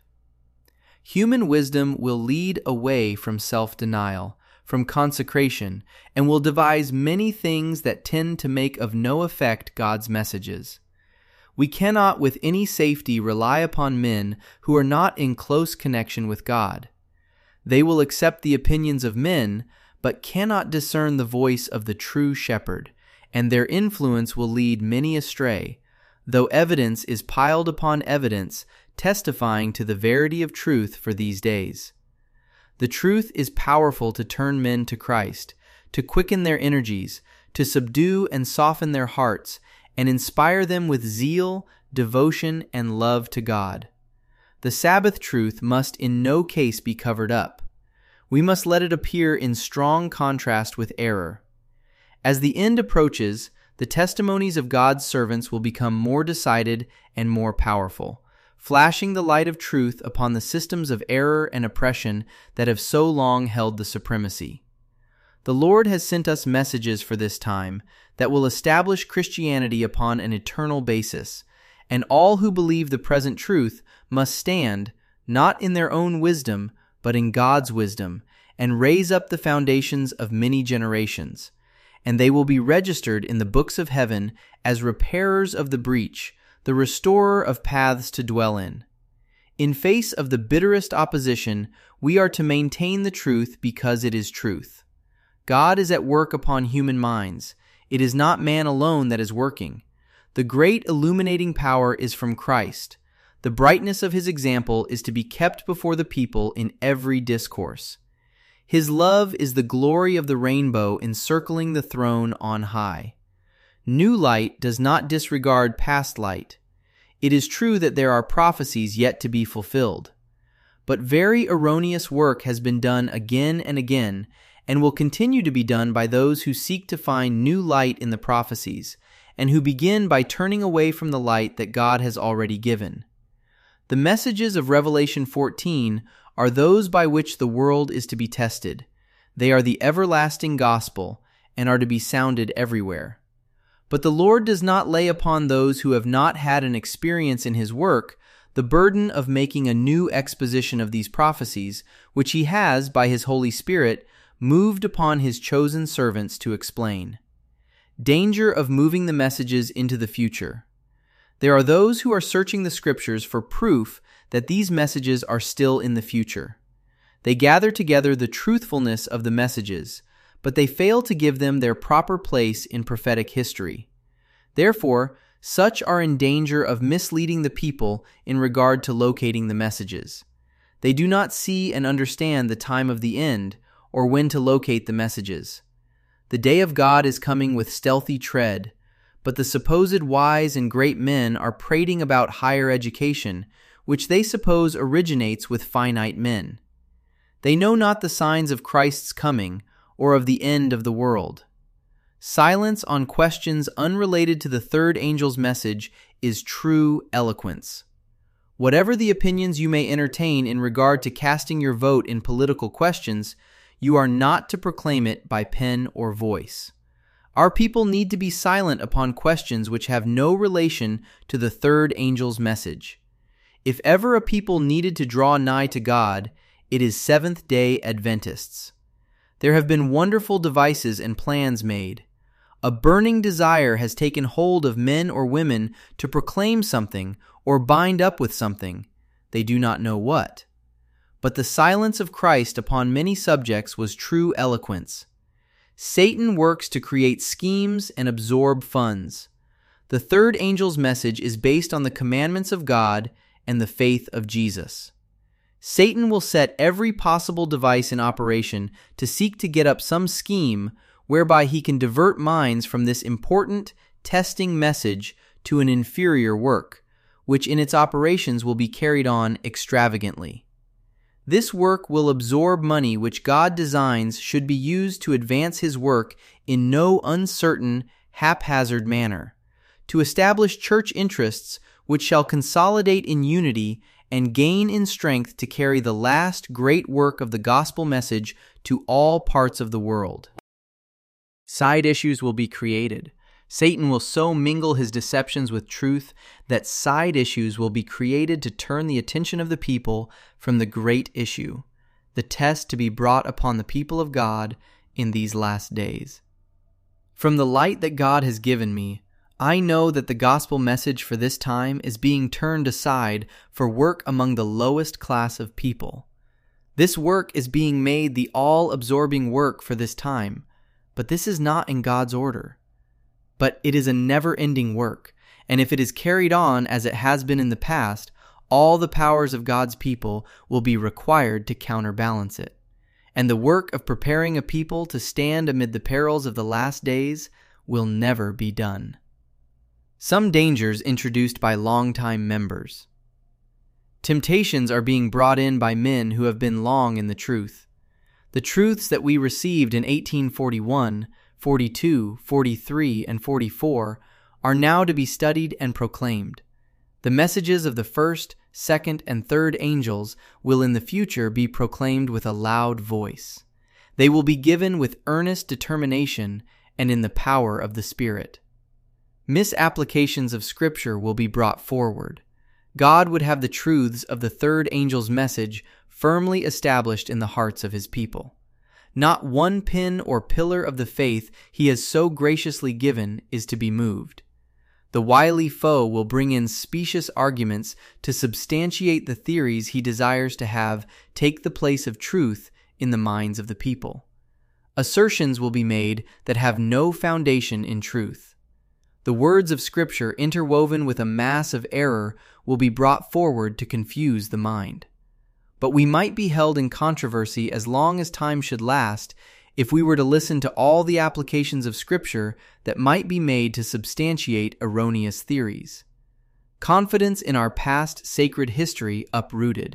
Human wisdom will lead away from self-denial, from consecration, and will devise many things that tend to make of no effect God's messages. We cannot with any safety rely upon men who are not in close connection with God. They will accept the opinions of men, but cannot discern the voice of the true shepherd, and their influence will lead many astray, though evidence is piled upon evidence testifying to the verity of truth for these days. The truth is powerful to turn men to Christ, to quicken their energies, to subdue and soften their hearts, and inspire them with zeal, devotion, and love to God. The Sabbath truth must in no case be covered up. We must let it appear in strong contrast with error. As the end approaches, the testimonies of God's servants will become more decided and more powerful, flashing the light of truth upon the systems of error and oppression that have so long held the supremacy. The Lord has sent us messages for this time that will establish Christianity upon an eternal basis, and all who believe the present truth must stand, not in their own wisdom, but in God's wisdom, and raise up the foundations of many generations. And they will be registered in the books of heaven as repairers of the breach, the restorer of paths to dwell in. In face of the bitterest opposition, we are to maintain the truth because it is truth. God is at work upon human minds. It is not man alone that is working. The great illuminating power is from Christ. The brightness of his example is to be kept before the people in every discourse. His love is the glory of the rainbow encircling the throne on high. New light does not disregard past light. It is true that there are prophecies yet to be fulfilled. But very erroneous work has been done again and again, and will continue to be done by those who seek to find new light in the prophecies, and who begin by turning away from the light that God has already given. The messages of Revelation 14 are those by which the world is to be tested. They are the everlasting gospel, and are to be sounded everywhere. But the Lord does not lay upon those who have not had an experience in his work the burden of making a new exposition of these prophecies, which he has, by his Holy Spirit, moved upon his chosen servants to explain. Danger of moving the messages into the future. There are those who are searching the Scriptures for proof that these messages are still in the future. They gather together the truthfulness of the messages, but they fail to give them their proper place in prophetic history. Therefore, such are in danger of misleading the people in regard to locating the messages. They do not see and understand the time of the end, or when to locate the messages. The day of God is coming with stealthy tread, but the supposed wise and great men are prating about higher education, which they suppose originates with finite men. They know not the signs of Christ's coming, or of the end of the world. Silence on questions unrelated to the third angel's message is true eloquence. Whatever the opinions you may entertain in regard to casting your vote in political questions, you are not to proclaim it by pen or voice. Our people need to be silent upon questions which have no relation to the third angel's message. If ever a people needed to draw nigh to God, it is Seventh-day Adventists. There have been wonderful devices and plans made. A burning desire has taken hold of men or women to proclaim something or bind up with something, they do not know what. But the silence of Christ upon many subjects was true eloquence. Satan works to create schemes and absorb funds. The third angel's message is based on the commandments of God and the faith of Jesus. Satan will set every possible device in operation to seek to get up some scheme whereby he can divert minds from this important, testing message to an inferior work, which in its operations will be carried on extravagantly. This work will absorb money which God designs should be used to advance his work in no uncertain, haphazard manner, to establish church interests which shall consolidate in unity and gain in strength to carry the last great work of the gospel message to all parts of the world. Side issues will be created. Satan will so mingle his deceptions with truth that side issues will be created to turn the attention of the people from the great issue, the test to be brought upon the people of God in these last days. From the light that God has given me, I know that the gospel message for this time is being turned aside for work among the lowest class of people. This work is being made the all-absorbing work for this time, but this is not in God's order. But it is a never-ending work, and if it is carried on as it has been in the past, all the powers of God's people will be required to counterbalance it. And the work of preparing a people to stand amid the perils of the last days will never be done. Some dangers introduced by longtime members. Temptations are being brought in by men who have been long in the truth. The truths that we received in 1841, 42, 43, and 44 are now to be studied and proclaimed. The messages of the first, second, and third angels will in the future be proclaimed with a loud voice. They will be given with earnest determination and in the power of the Spirit. Misapplications of Scripture will be brought forward. God would have the truths of the third angel's message firmly established in the hearts of his people. Not one pin or pillar of the faith he has so graciously given is to be moved. The wily foe will bring in specious arguments to substantiate the theories he desires to have take the place of truth in the minds of the people. Assertions will be made that have no foundation in truth. The words of Scripture interwoven with a mass of error will be brought forward to confuse the mind. But we might be held in controversy as long as time should last if we were to listen to all the applications of Scripture that might be made to substantiate erroneous theories. Confidence in our past sacred history uprooted.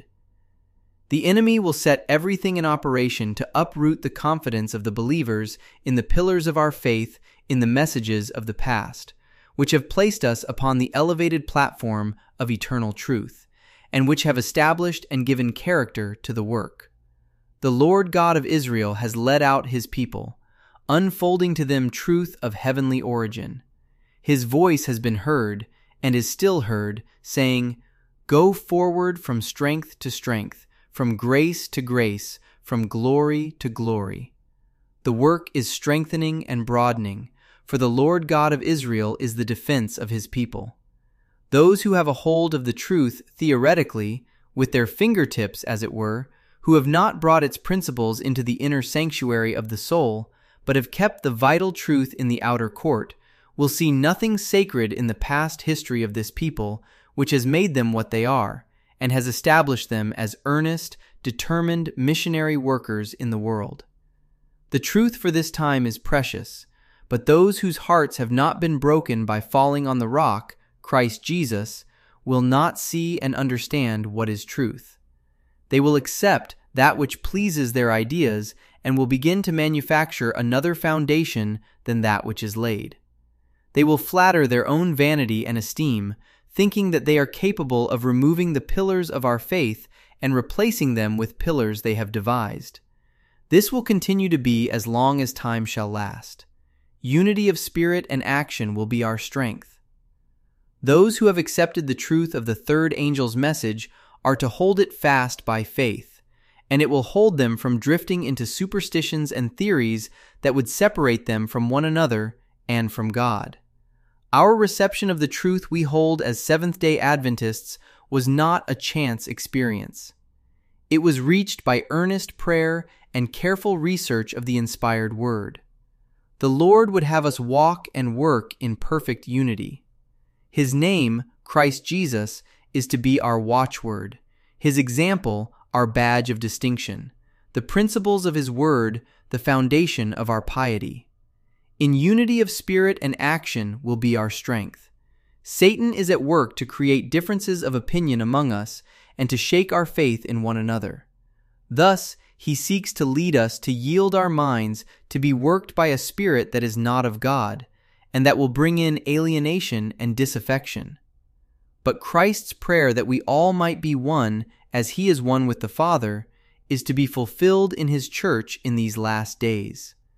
The enemy will set everything in operation to uproot the confidence of the believers in the pillars of our faith in the messages of the past, which have placed us upon the elevated platform of eternal truth, and which have established and given character to the work. The Lord God of Israel has led out his people, unfolding to them truth of heavenly origin. His voice has been heard, and is still heard, saying, "Go forward from strength to strength, from grace to grace, from glory to glory." The work is strengthening and broadening, for the Lord God of Israel is the defense of his people. Those who have a hold of the truth theoretically, with their fingertips as it were, who have not brought its principles into the inner sanctuary of the soul, but have kept the vital truth in the outer court, will see nothing sacred in the past history of this people, which has made them what they are, and has established them as earnest, determined missionary workers in the world. The truth for this time is precious, but those whose hearts have not been broken by falling on the rock, Christ Jesus, will not see and understand what is truth. They will accept that which pleases their ideas and will begin to manufacture another foundation than that which is laid. They will flatter their own vanity and esteem, thinking that they are capable of removing the pillars of our faith and replacing them with pillars they have devised. This will continue to be as long as time shall last. Unity of spirit and action will be our strength. Those who have accepted the truth of the third angel's message are to hold it fast by faith, and it will hold them from drifting into superstitions and theories that would separate them from one another and from God. Our reception of the truth we hold as Seventh-day Adventists was not a chance experience. It was reached by earnest prayer and careful research of the inspired Word. The Lord would have us walk and work in perfect unity. His name, Christ Jesus, is to be our watchword, His example, our badge of distinction, the principles of His Word, the foundation of our piety. In unity of spirit and action will be our strength. Satan is at work to create differences of opinion among us and to shake our faith in one another. Thus, he seeks to lead us to yield our minds to be worked by a spirit that is not of God, and that will bring in alienation and disaffection. But Christ's prayer that we all might be one as He is one with the Father is to be fulfilled in His church in these last days.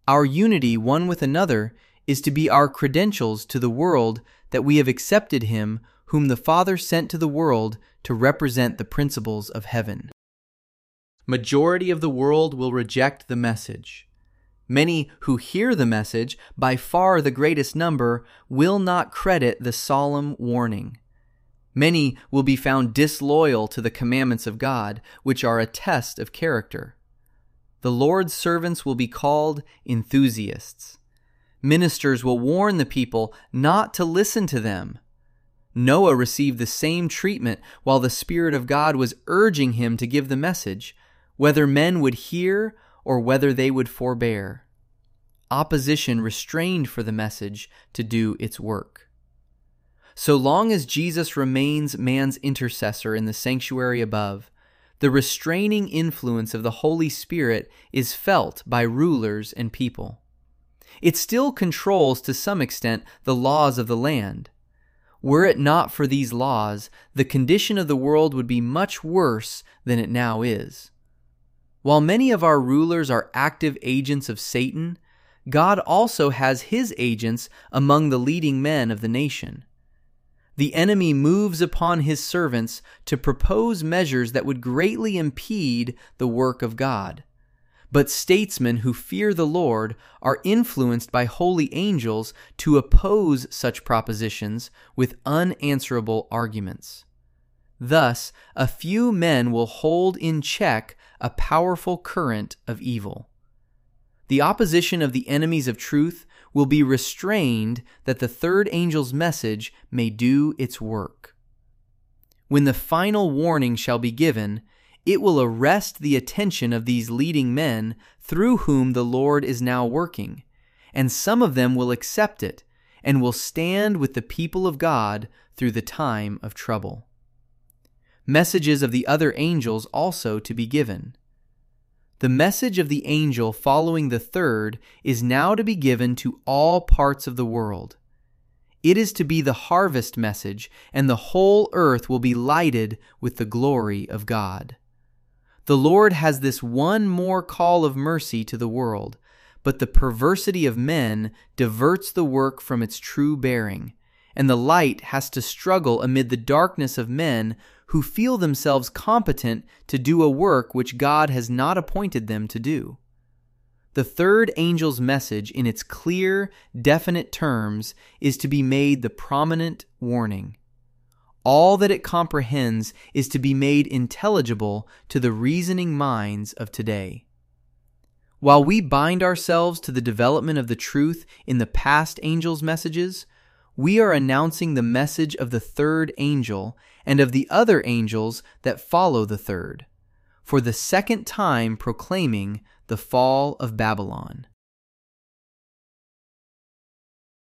Our unity one with another is to be our credentials to the world that we have accepted him whom the Father sent to the world to represent the principles of heaven. Majority of the world will reject the message. Many who hear the message, by far the greatest number, will not credit the solemn warning. Many will be found disloyal to the commandments of God, which are a test of character. The Lord's servants will be called enthusiasts. Ministers will warn the people not to listen to them. Noah received the same treatment while the Spirit of God was urging him to give the message, whether men would hear or whether they would forbear. Opposition restrained for the message to do its work. So long as Jesus remains man's intercessor in the sanctuary above, the restraining influence of the Holy Spirit is felt by rulers and people. It still controls to some extent the laws of the land. Were it not for these laws, the condition of the world would be much worse than it now is. While many of our rulers are active agents of Satan, God also has his agents among the leading men of the nation. The enemy moves upon his servants to propose measures that would greatly impede the work of God. But statesmen who fear the Lord are influenced by holy angels to oppose such propositions with unanswerable arguments. Thus, a few men will hold in check a powerful current of evil. The opposition of the enemies of truth will be restrained that the third angel's message may do its work. When the final warning shall be given, it will arrest the attention of these leading men through whom the Lord is now working, and some of them will accept it and will stand with the people of God through the time of trouble. Messages of the other angels also to be given. The message of the angel following the third is now to be given to all parts of the world. It is to be the harvest message, and the whole earth will be lighted with the glory of God. The Lord has this one more call of mercy to the world, but the perversity of men diverts the work from its true bearing, and the light has to struggle amid the darkness of men who feel themselves competent to do a work which God has not appointed them to do. The third angel's message in its clear, definite terms is to be made the prominent warning. All that it comprehends is to be made intelligible to the reasoning minds of today. While we bind ourselves to the development of the truth in the past angels' messages, we are announcing the message of the third angel and of the other angels that follow the third, for the second time proclaiming the fall of Babylon.